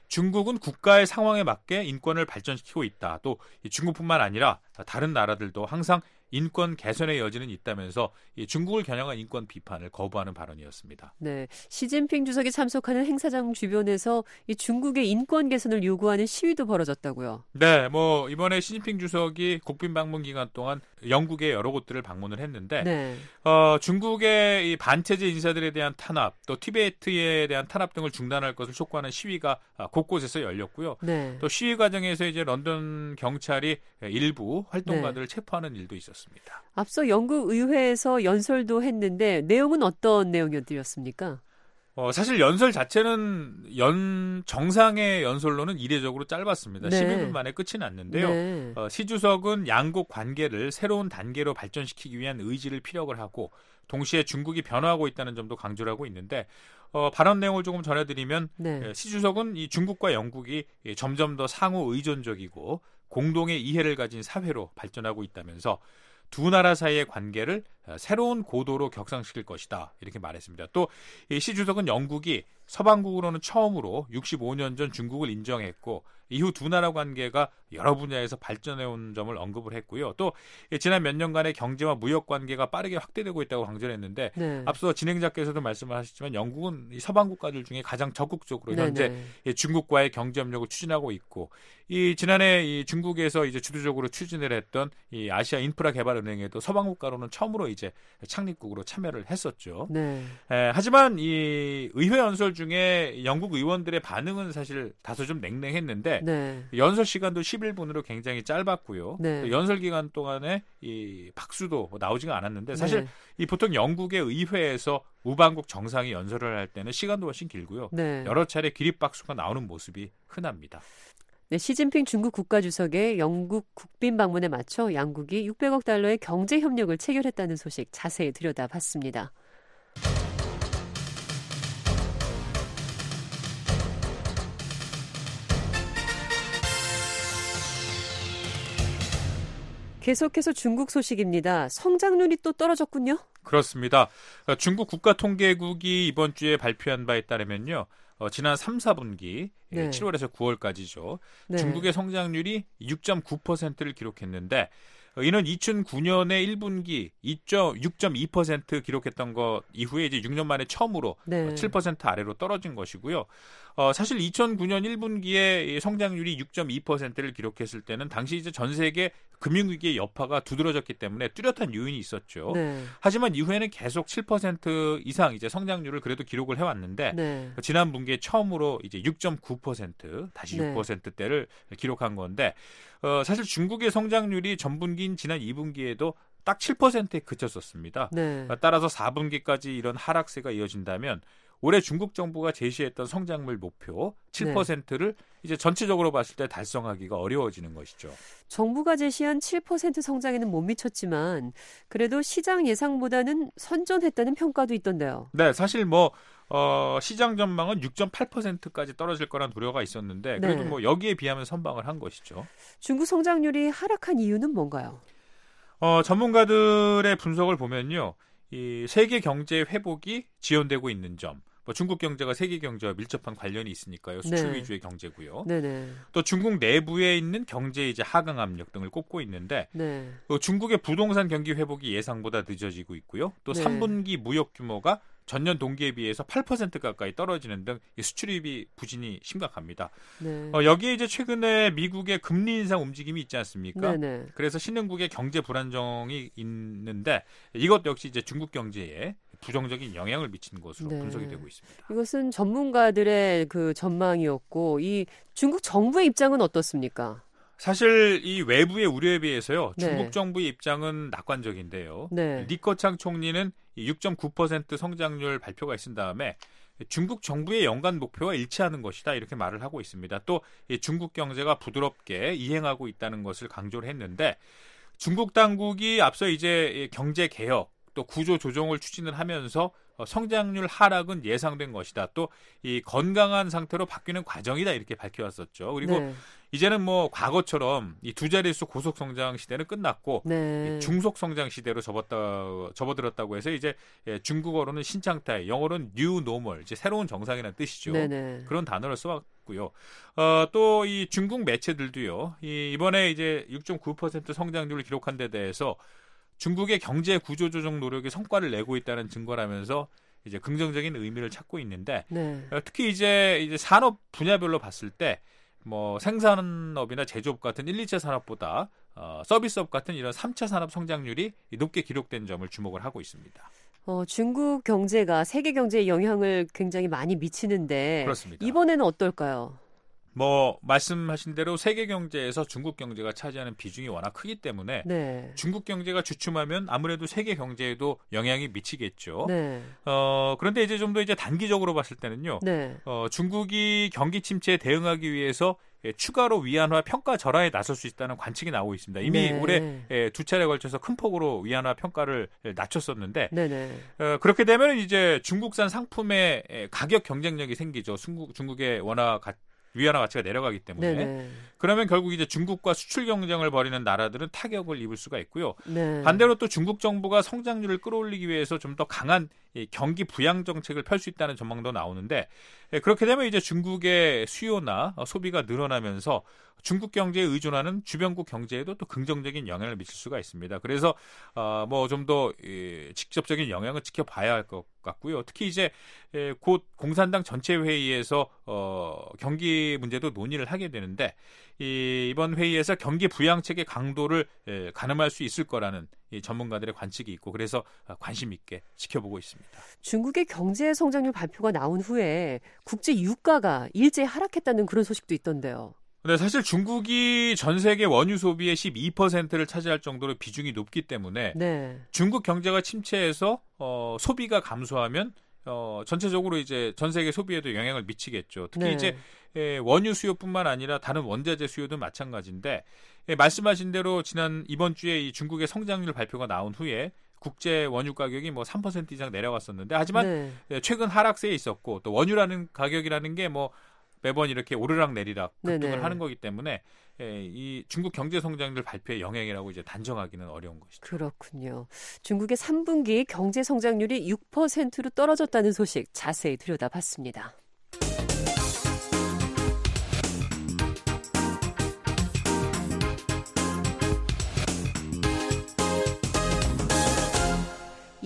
중국은 국가의 상황에 맞게 인권을 발전시키고 있다. 또 중국뿐만 아니라 다른 나라들도 항상 인권 개선의 여지는 있다면서 중국을 겨냥한 인권 비판을 거부하는 발언이었습니다. 네, 시진핑 주석이 참석하는 행사장 주변에서 이 중국의 인권 개선을 요구하는 시위도 벌어졌다고요. 네, 뭐 이번에 시진핑 주석이 국빈 방문 기간 동안 영국의 여러 곳들을 방문을 했는데 네. 어, 중국의 이 반체제 인사들에 대한 탄압, 또 티베트에 대한 탄압 등을 중단할 것을 촉구하는 시위가 곳곳에서 열렸고요. 네. 또 시위 과정에서 이제 런던 경찰이 일부 활동가들을 네. 체포하는 일도 있었습니다. 앞서 영국 의회에서 연설도 했는데 내용은 어떤 내용이었습니까? 어, 사실 연설 자체는 연 정상의 연설로는 이례적으로 짧았습니다. 네. 십일 분 만에 끝이 났는데요. 네. 어, 시 주석은 양국 관계를 새로운 단계로 발전시키기 위한 의지를 피력을 하고 동시에 중국이 변화하고 있다는 점도 강조를 하고 있는데 어, 발언 내용을 조금 전해드리면 네. 시 주석은 이 중국과 영국이 점점 더 상호 의존적이고 공동의 이해를 가진 사회로 발전하고 있다면서 두 나라 사이의 관계를 새로운 고도로 격상시킬 것이다 이렇게 말했습니다. 또 시 주석은 영국이 서방국으로는 처음으로 육십오 년 전 중국을 인정했고 이후 두 나라 관계가 여러 분야에서 발전해온 점을 언급을 했고요. 또 지난 몇 년간의 경제와 무역 관계가 빠르게 확대되고 있다고 강조를 했는데 네. 앞서 앞서 진행자께서도 말씀을 하셨지만 영국은 이 서방 국가들 중에 가장 적극적으로 현재 네네. 중국과의 경제 협력을 추진하고 있고 이 지난해 이 중국에서 이제 주도적으로 추진을 했던 이 아시아 인프라 개발 은행에도 서방 국가로는 처음으로 이제 창립국으로 참여를 했었죠. 네. 에, 하지만 이 의회 연설 중에 영국 의원들의 반응은 사실 다소 좀 냉랭했는데 네. 연설 시간도 십일 분으로 굉장히 짧았고요. 네. 또 연설 기간 동안에 이 박수도 나오지가 않았는데 사실 네. 이 보통 영국의 의회에서 우방국 정상이 연설을 할 때는 시간도 훨씬 길고요. 네. 여러 차례 기립박수가 나오는 모습이 흔합니다. 네, 시진핑 중국 국가주석의 영국 국빈 방문에 맞춰 양국이 육백억 달러의 경제 협력을 체결했다는 소식 자세히 들여다봤습니다. 계속해서 중국 소식입니다. 성장률이 또 떨어졌군요. 그렇습니다. 중국 국가통계국이 이번 주에 발표한 바에 따르면요. 어, 지난 삼, 사분기 네. 칠월에서 구월까지죠. 네. 중국의 성장률이 육 점 구 퍼센트를 기록했는데 이는 이천구 년에 일 분기 육 점 이 퍼센트 기록했던 것 이후에 이제 육 년 만에 처음으로 네. 칠 퍼센트 아래로 떨어진 것이고요. 어, 사실 이천구 년 일 분기에 성장률이 육 점 이 퍼센트를 기록했을 때는 당시 이제 전 세계 금융위기의 여파가 두드러졌기 때문에 뚜렷한 요인이 있었죠. 네. 하지만 이후에는 계속 칠 퍼센트 이상 이제 성장률을 그래도 기록을 해왔는데 네. 지난 분기에 처음으로 이제 육 점 구 퍼센트 다시 네. 육 퍼센트대를 기록한 건데 어, 사실 중국의 성장률이 전분기인 지난 이 분기에도 딱 칠 퍼센트에 그쳤었습니다. 네. 따라서 사 분기까지 이런 하락세가 이어진다면 올해 중국 정부가 제시했던 성장률 목표 칠 퍼센트를 네. 이제 전체적으로 봤을 때 달성하기가 어려워지는 것이죠. 정부가 제시한 칠 퍼센트 성장에는 못 미쳤지만 그래도 시장 예상보다는 선전했다는 평가도 있던데요. 네, 사실 뭐 어, 시장 전망은 육 점 팔 퍼센트까지 떨어질 거란 우려가 있었는데 그래도 네. 뭐 여기에 비하면 선방을 한 것이죠. 중국 성장률이 하락한 이유는 뭔가요? 어, 전문가들의 분석을 보면요. 이 세계 경제 회복이 지연되고 있는 점. 뭐 중국 경제가 세계 경제와 밀접한 관련이 있으니까요. 수출 네. 위주의 경제고요. 네네. 또 중국 내부에 있는 경제 이제 하강 압력 등을 꼽고 있는데 네. 또 중국의 부동산 경기 회복이 예상보다 늦어지고 있고요. 또 네. 삼 분기 무역 규모가 전년 동기에 비해서 팔 퍼센트 가까이 떨어지는 등 수출입이 부진이 심각합니다. 네. 어, 여기에 이제 최근에 미국의 금리 인상 움직임이 있지 않습니까? 네네. 그래서 신흥국의 경제 불안정이 있는데 이것 역시 이제 중국 경제에 부정적인 영향을 미치는 것으로 네. 분석이 되고 있습니다. 이것은 전문가들의 그 전망이었고 이 중국 정부의 입장은 어떻습니까? 사실 이 외부의 우려에 비해서요. 네. 중국 정부의 입장은 낙관적인데요. 네. 리커창 총리는 육 점 구 퍼센트 성장률 발표가 있은 다음에 중국 정부의 연간 목표와 일치하는 것이다 이렇게 말을 하고 있습니다. 또 중국 경제가 부드럽게 이행하고 있다는 것을 강조를 했는데 중국 당국이 앞서 이제 경제 개혁 또 구조 조정을 추진을 하면서 성장률 하락은 예상된 것이다. 또 이 건강한 상태로 바뀌는 과정이다 이렇게 밝혀왔었죠. 그리고 네. 이제는 뭐 과거처럼 이 두 자릿수 고속 성장 시대는 끝났고 네. 중속 성장 시대로 접었다 접어들었다고 해서 이제 중국어로는 신常態, 영어로는 new normal, 이제 새로운 정상이라는 뜻이죠. 네네. 그런 단어를 써왔고요. 어, 또 이 중국 매체들도요. 이 이번에 이제 육 점 구 퍼센트 성장률을 기록한 데 대해서 중국의 경제 구조 조정 노력이 성과를 내고 있다는 증거라면서 이제 긍정적인 의미를 찾고 있는데 네. 특히 이제 이제 산업 분야별로 봤을 때 뭐 생산업이나 제조업 같은 일, 이 차 산업보다 어, 서비스업 같은 이런 삼 차 산업 성장률이 높게 기록된 점을 주목을 하고 있습니다. 어, 중국 경제가 세계 경제에 영향을 굉장히 많이 미치는데 그렇습니다. 이번에는 어떨까요? 뭐 말씀하신 대로 세계 경제에서 중국 경제가 차지하는 비중이 워낙 크기 때문에 네. 중국 경제가 주춤하면 아무래도 세계 경제에도 영향이 미치겠죠. 네. 어, 그런데 이제 좀 더 이제 단기적으로 봤을 때는요. 네. 어, 중국이 경기 침체에 대응하기 위해서 추가로 위안화 평가 절하에 나설 수 있다는 관측이 나오고 있습니다. 이미 네. 올해 두 차례에 걸쳐서 큰 폭으로 위안화 평가를 낮췄었는데 네네. 어, 그렇게 되면 이제 중국산 상품의 가격 경쟁력이 생기죠. 중국, 중국의 워낙 가, 위안화 가치가 내려가기 때문에 네네. 그러면 결국 이제 중국과 수출 경쟁을 벌이는 나라들은 타격을 입을 수가 있고요. 네. 반대로 또 중국 정부가 성장률을 끌어올리기 위해서 좀 더 강한 경기 부양 정책을 펼 수 있다는 전망도 나오는데 그렇게 되면 이제 중국의 수요나 소비가 늘어나면서 중국 경제에 의존하는 주변국 경제에도 또 긍정적인 영향을 미칠 수가 있습니다. 그래서 어, 뭐 좀 더 직접적인 영향을 지켜봐야 할 것 같고요. 특히 이제 곧 공산당 전체 회의에서 어, 경기 문제도 논의를 하게 되는데 이, 이번 회의에서 경기 부양책의 강도를 에, 가늠할 수 있을 거라는 이 전문가들의 관측이 있고 그래서 관심 있게 지켜보고 있습니다. 중국의 경제 성장률 발표가 나온 후에 국제 유가가 일제히 하락했다는 그런 소식도 있던데요. 근데 사실 중국이 전 세계 원유 소비의 십이 퍼센트를 차지할 정도로 비중이 높기 때문에 네. 중국 경제가 침체해서 어, 소비가 감소하면 어, 전체적으로 이제 전 세계 소비에도 영향을 미치겠죠. 특히 네. 이제 예, 원유 수요뿐만 아니라 다른 원자재 수요도 마찬가지인데 예, 말씀하신 대로 지난 이번 주에 이 중국의 성장률 발표가 나온 후에 국제 원유 가격이 뭐 삼 퍼센트 이상 내려갔었는데 하지만 네. 예, 최근 하락세에 있었고 또 원유라는 가격이라는 게 뭐 매번 이렇게 오르락 내리락 급등을 네네. 하는 거기 때문에 예, 이 중국 경제 성장률 발표의 영향이라고 이제 단정하기는 어려운 것이죠. 그렇군요. 중국의 삼 분기 경제 성장률이 육 퍼센트로 떨어졌다는 소식 자세히 들여다봤습니다.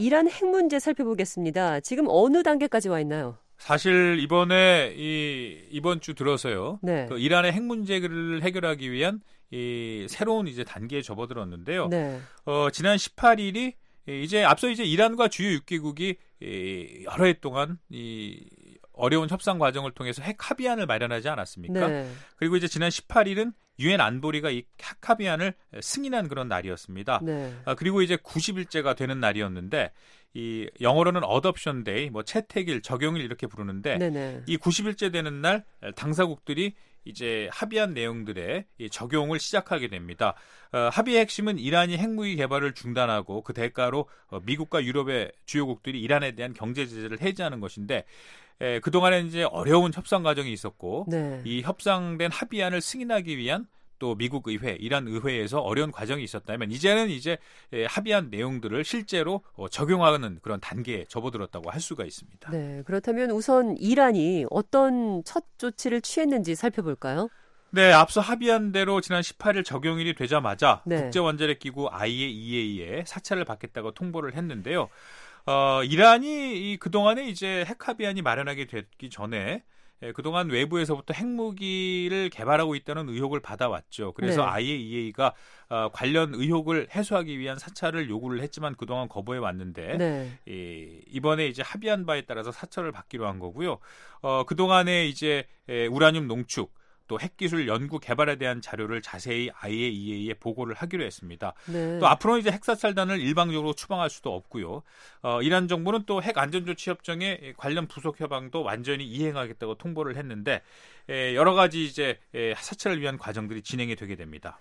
이란 핵 문제 살펴보겠습니다. 지금 어느 단계까지 와 있나요? 사실 이번에 이 이번 주 들어서요. 네. 그 이란의 핵 문제를 해결하기 위한 이 새로운 이제 단계에 접어들었는데요. 네. 어, 지난 십팔 일이 이제 앞서 이제 이란과 주요 육 개국이 여러 해 동안 이 어려운 협상 과정을 통해서 핵 합의안을 마련하지 않았습니까? 네. 그리고 이제 지난 십팔 일은 유엔 안보리가 이 핵 합의안을 승인한 그런 날이었습니다. 네. 아, 그리고 이제 구십 일째가 되는 날이었는데 이 영어로는 어덥션 데이, 뭐 채택일, 적용일 이렇게 부르는데 네네. 이 구십 일째 되는 날 당사국들이 이제 합의한 내용들의 적용을 시작하게 됩니다. 어, 합의의 핵심은 이란이 핵무기 개발을 중단하고 그 대가로 어, 미국과 유럽의 주요국들이 이란에 대한 경제 제재를 해제하는 것인데 에, 그동안에 이제 어려운 협상 과정이 있었고 네. 이 협상된 합의안을 승인하기 위한 또 미국 의회, 이란 의회에서 어려운 과정이 있었다면 이제는 이제 합의한 내용들을 실제로 적용하는 그런 단계에 접어들었다고 할 수가 있습니다. 네, 그렇다면 우선 이란이 어떤 첫 조치를 취했는지 살펴볼까요? 네, 앞서 합의한 대로 지난 십팔 일 적용일이 되자마자 네. 국제원자력기구 아이에이이에이에 사찰을 받겠다고 통보를 했는데요. 어, 이란이 이 그동안에 이제 핵 합의안이 마련하게 됐기 전에 예, 그동안 외부에서부터 핵무기를 개발하고 있다는 의혹을 받아왔죠. 그래서 네. 아이에이이에이가 어, 관련 의혹을 해소하기 위한 사찰을 요구를 했지만 그동안 거부해 왔는데 네. 이, 이번에 이제 합의한 바에 따라서 사찰을 받기로 한 거고요. 어, 그동안에 이제 에, 우라늄 농축 또 핵기술 연구 개발에 대한 자료를 자세히 아이에이이에이에 보고를 하기로 했습니다. 네. 또 앞으로는 이제 핵사찰단을 일방적으로 추방할 수도 없고요. 어, 이란 정부는 또 핵안전조치협정의 관련 부속 협약도 완전히 이행하겠다고 통보를 했는데 에, 여러 가지 이제 에, 사찰을 위한 과정들이 진행이 되게 됩니다.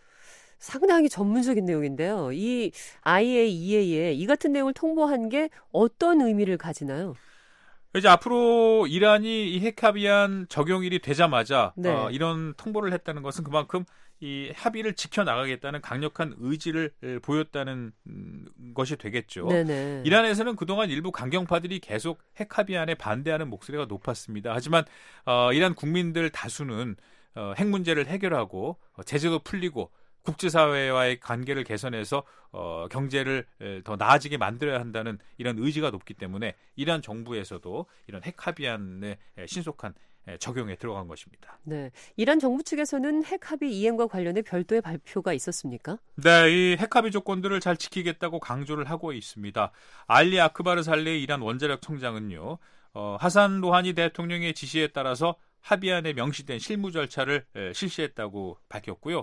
상당히 전문적인 내용인데요. 이 아이에이이에이에 이 같은 내용을 통보한 게 어떤 의미를 가지나요? 이제 앞으로 이란이 이 핵 합의안 적용일이 되자마자 네. 어, 이런 통보를 했다는 것은 그만큼 이 합의를 지켜나가겠다는 강력한 의지를 보였다는 음, 것이 되겠죠. 네네. 이란에서는 그동안 일부 강경파들이 계속 핵 합의안에 반대하는 목소리가 높았습니다. 하지만 어, 이란 국민들 다수는 어, 핵 문제를 해결하고 어, 제재도 풀리고 국제사회와의 관계를 개선해서 어, 경제를 더 나아지게 만들어야 한다는 이런 의지가 높기 때문에 이란 정부에서도 이런 핵 합의안의 신속한 적용에 들어간 것입니다. 네, 이란 정부 측에서는 핵 합의 이행과 관련해 별도의 발표가 있었습니까? 네, 이 핵 합의 조건들을 잘 지키겠다고 강조를 하고 있습니다. 알리 아크바르 살레이 이란 원자력 청장은요, 어, 하산 로하니 대통령의 지시에 따라서 합의안에 명시된 실무 절차를 실시했다고 밝혔고요.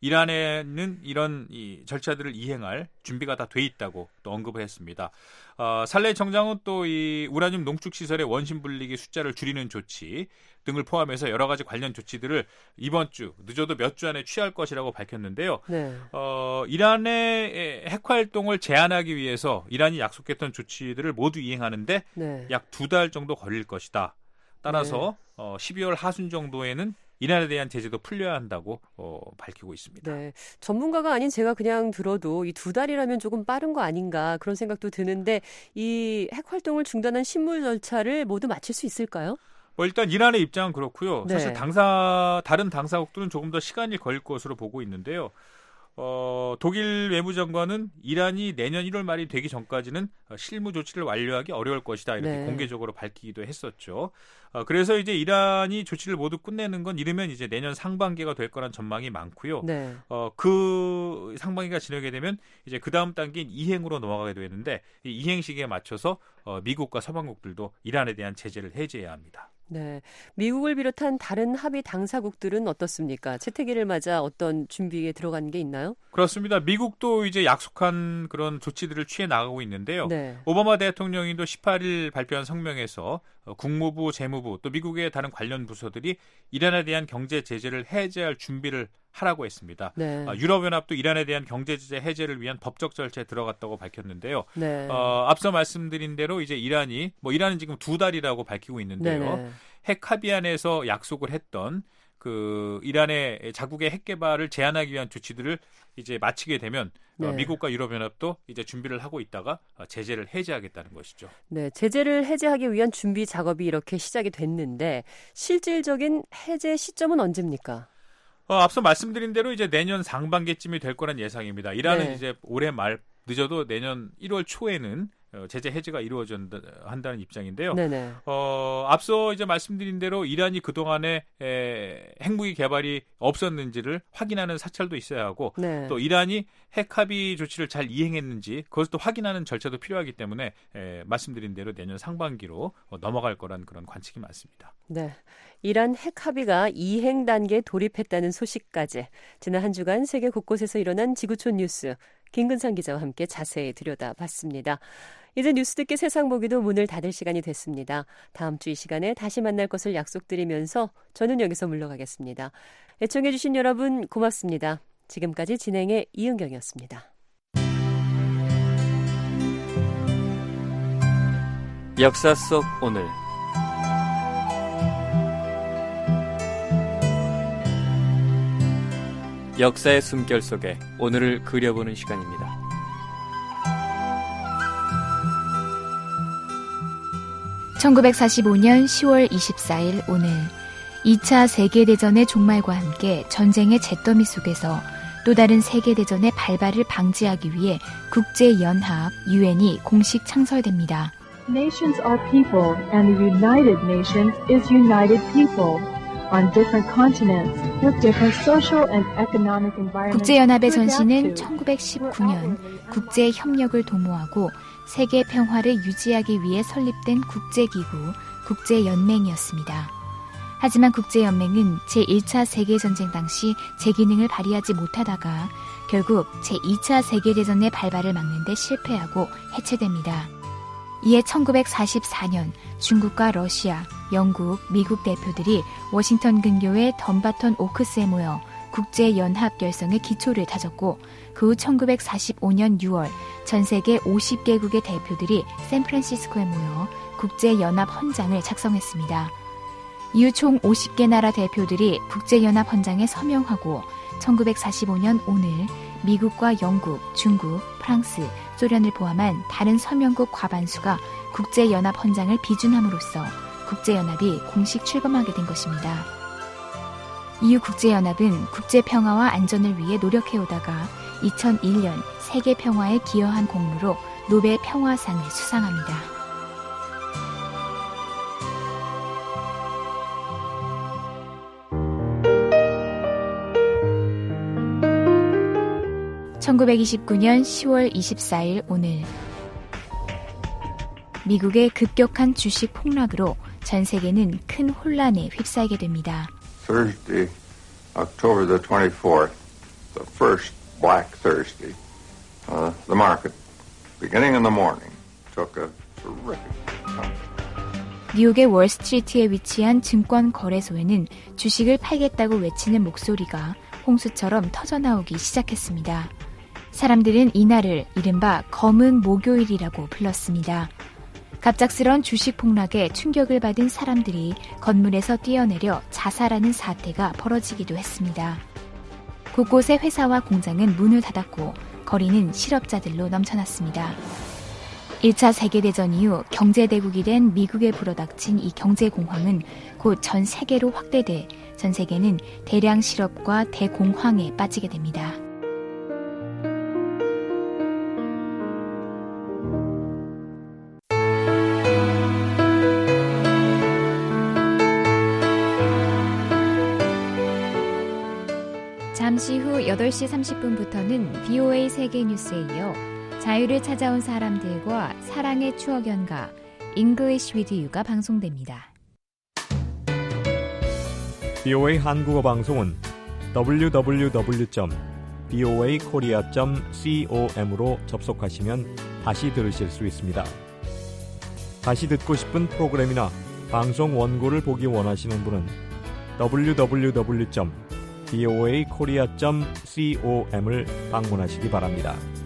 이란에는 이런 이 절차들을 이행할 준비가 다 돼 있다고 또 언급을 했습니다. 어, 살레 청장은 또 이 우라늄 농축 시설의 원심 분리기 숫자를 줄이는 조치 등을 포함해서 여러 가지 관련 조치들을 이번 주 늦어도 몇 주 안에 취할 것이라고 밝혔는데요. 네. 어, 이란의 핵 활동을 제한하기 위해서 이란이 약속했던 조치들을 모두 이행하는데 네. 약 두 달 정도 걸릴 것이다. 따라서 네. 어, 십이월 하순 정도에는 이란에 대한 제재도 풀려야 한다고 어, 밝히고 있습니다. 네, 전문가가 아닌 제가 그냥 들어도 이 두 달이라면 조금 빠른 거 아닌가 그런 생각도 드는데 이 핵 활동을 중단한 신문 절차를 모두 마칠 수 있을까요? 뭐 일단 이란의 입장은 그렇고요. 네. 사실 당사 다른 당사국들은 조금 더 시간이 걸릴 것으로 보고 있는데요. 어, 독일 외무장관은 이란이 내년 일월 말이 되기 전까지는 실무 조치를 완료하기 어려울 것이다 이렇게 네. 공개적으로 밝히기도 했었죠. 어, 그래서 이제 이란이 조치를 모두 끝내는 건 이르면 이제 내년 상반기가 될 거란 전망이 많고요. 네. 어, 그 상반기가 지나게 되면 이제 그 다음 단계인 이행으로 넘어가게 되는데 이 이행 시기에 맞춰서 어, 미국과 서방국들도 이란에 대한 제재를 해제해야 합니다. 네, 미국을 비롯한 다른 합의 당사국들은 어떻습니까? 채택일을 맞아 어떤 준비에 들어간 게 있나요? 그렇습니다. 미국도 이제 약속한 그런 조치들을 취해 나가고 있는데요. 네. 오바마 대통령도 십팔 일 발표한 성명에서 국무부, 재무부 또 미국의 다른 관련 부서들이 이란에 대한 경제 제재를 해제할 준비를 하라고 했습니다. 네. 유럽연합도 이란에 대한 경제 제재 해제를 위한 법적 절차에 들어갔다고 밝혔는데요. 네. 어, 앞서 말씀드린 대로 이제 이란이 뭐 이란은 지금 두 달이라고 밝히고 있는데요. 네네. 핵 합의안에서 약속을 했던 그 이란의 자국의 핵 개발을 제한하기 위한 조치들을 이제 마치게 되면 네. 어, 미국과 유럽연합도 이제 준비를 하고 있다가 제재를 해제하겠다는 것이죠. 네, 제재를 해제하기 위한 준비 작업이 이렇게 시작이 됐는데 실질적인 해제 시점은 언제입니까? 어, 앞서 말씀드린 대로 이제 내년 상반기쯤이 될 거란 예상입니다. 이란은 네. 이제 올해 말 늦어도 내년 일월 초에는 제재 해제가 이루어진다는 입장인데요. 네네. 어, 앞서 이제 말씀드린 대로 이란이 그동안에 에, 핵무기 개발이 없었는지를 확인하는 사찰도 있어야 하고 네. 또 이란이 핵 합의 조치를 잘 이행했는지 그것을 또 확인하는 절차도 필요하기 때문에 에, 말씀드린 대로 내년 상반기로 어, 넘어갈 거란 그런 관측이 많습니다. 네. 이란 핵 합의가 이행 단계에 돌입했다는 소식까지 지난 한 주간 세계 곳곳에서 일어난 지구촌 뉴스 김근상 기자와 함께 자세히 들여다봤습니다. 이제 뉴스 듣기 세상 보기도 문을 닫을 시간이 됐습니다. 다음 주 이 시간에 다시 만날 것을 약속드리면서 저는 여기서 물러가겠습니다. 애청해 주신 여러분 고맙습니다. 지금까지 진행의 이은경이었습니다. 역사 속 오늘 역사의 숨결 속에 오늘을 그려보는 시간입니다. 천구백사십오년 시월 이십사일 오늘 이 차 세계대전의 종말과 함께 전쟁의 잿더미 속에서 또 다른 세계대전의 발발을 방지하기 위해 국제연합 유엔이 공식 창설됩니다. Nations are people and the United Nations is united people on different continents with different social and economic environments. 국제연합의 전신은 천구백십구년 국제협력을 도모하고 세계 평화를 유지하기 위해 설립된 국제기구, 국제연맹이었습니다. 하지만 국제연맹은 제일 차 세계전쟁 당시 제 기능을 발휘하지 못하다가 결국 제이 차 세계대전의 발발을 막는 데 실패하고 해체됩니다. 이에 천구백사십사년 중국과 러시아, 영국, 미국 대표들이 워싱턴 근교의 덤바턴 오크스에 모여 국제연합 결성의 기초를 다졌고 그 후 천구백사십오년 유월 전 세계 오십 개국의 대표들이 샌프란시스코에 모여 국제연합 헌장을 작성했습니다. 이후 총 오십 개 나라 대표들이 국제연합 헌장에 서명하고 천구백사십오년 오늘 미국과 영국, 중국, 프랑스, 소련을 포함한 다른 서명국 과반수가 국제연합 헌장을 비준함으로써 국제연합이 공식 출범하게 된 것입니다. 이후 국제연합은 국제평화와 안전을 위해 노력해오다가 이천일년 세계평화에 기여한 공로로 노벨 평화상을 수상합니다. 천구백이십구년 시월 이십사일 오늘 미국의 급격한 주식 폭락으로 전 세계는 큰 혼란에 휩싸이게 됩니다. Thursday, October the twenty-fourth, the first Black Thursday, uh, the market, beginning in the morning, took a terrific tumble. 뉴욕의 월스트리트에 위치한 증권 거래소에는 주식을 팔겠다고 외치는 목소리가 홍수처럼 터져나오기 시작했습니다. 사람들은 이날을 이른바 검은 목요일이라고 불렀습니다. 갑작스런 주식 폭락에 충격을 받은 사람들이 건물에서 뛰어내려 자살하는 사태가 벌어지기도 했습니다. 곳곳의 회사와 공장은 문을 닫았고 거리는 실업자들로 넘쳐났습니다. 일 차 세계대전 이후 경제대국이 된 미국에 불어닥친 이 경제공황은 곧 전 세계로 확대돼 전 세계는 대량 실업과 대공황에 빠지게 됩니다. 잠시 후 여덟 시 삼십 분부터는 비오에이 세계뉴스에 이어 자유를 찾아온 사람들과 사랑의 추억 연가 English with You가 방송됩니다. 비오에이 한국어 방송은 더블유 더블유 더블유 점 비오에이 코리아 점 com으로 접속하시면 다시 들으실 수 있습니다. 다시 듣고 싶은 프로그램이나 방송 원고를 보기 원하시는 분은 더블유 더블유 더블유 점 비오에이 코리아 점 com을 방문하시기 바랍니다.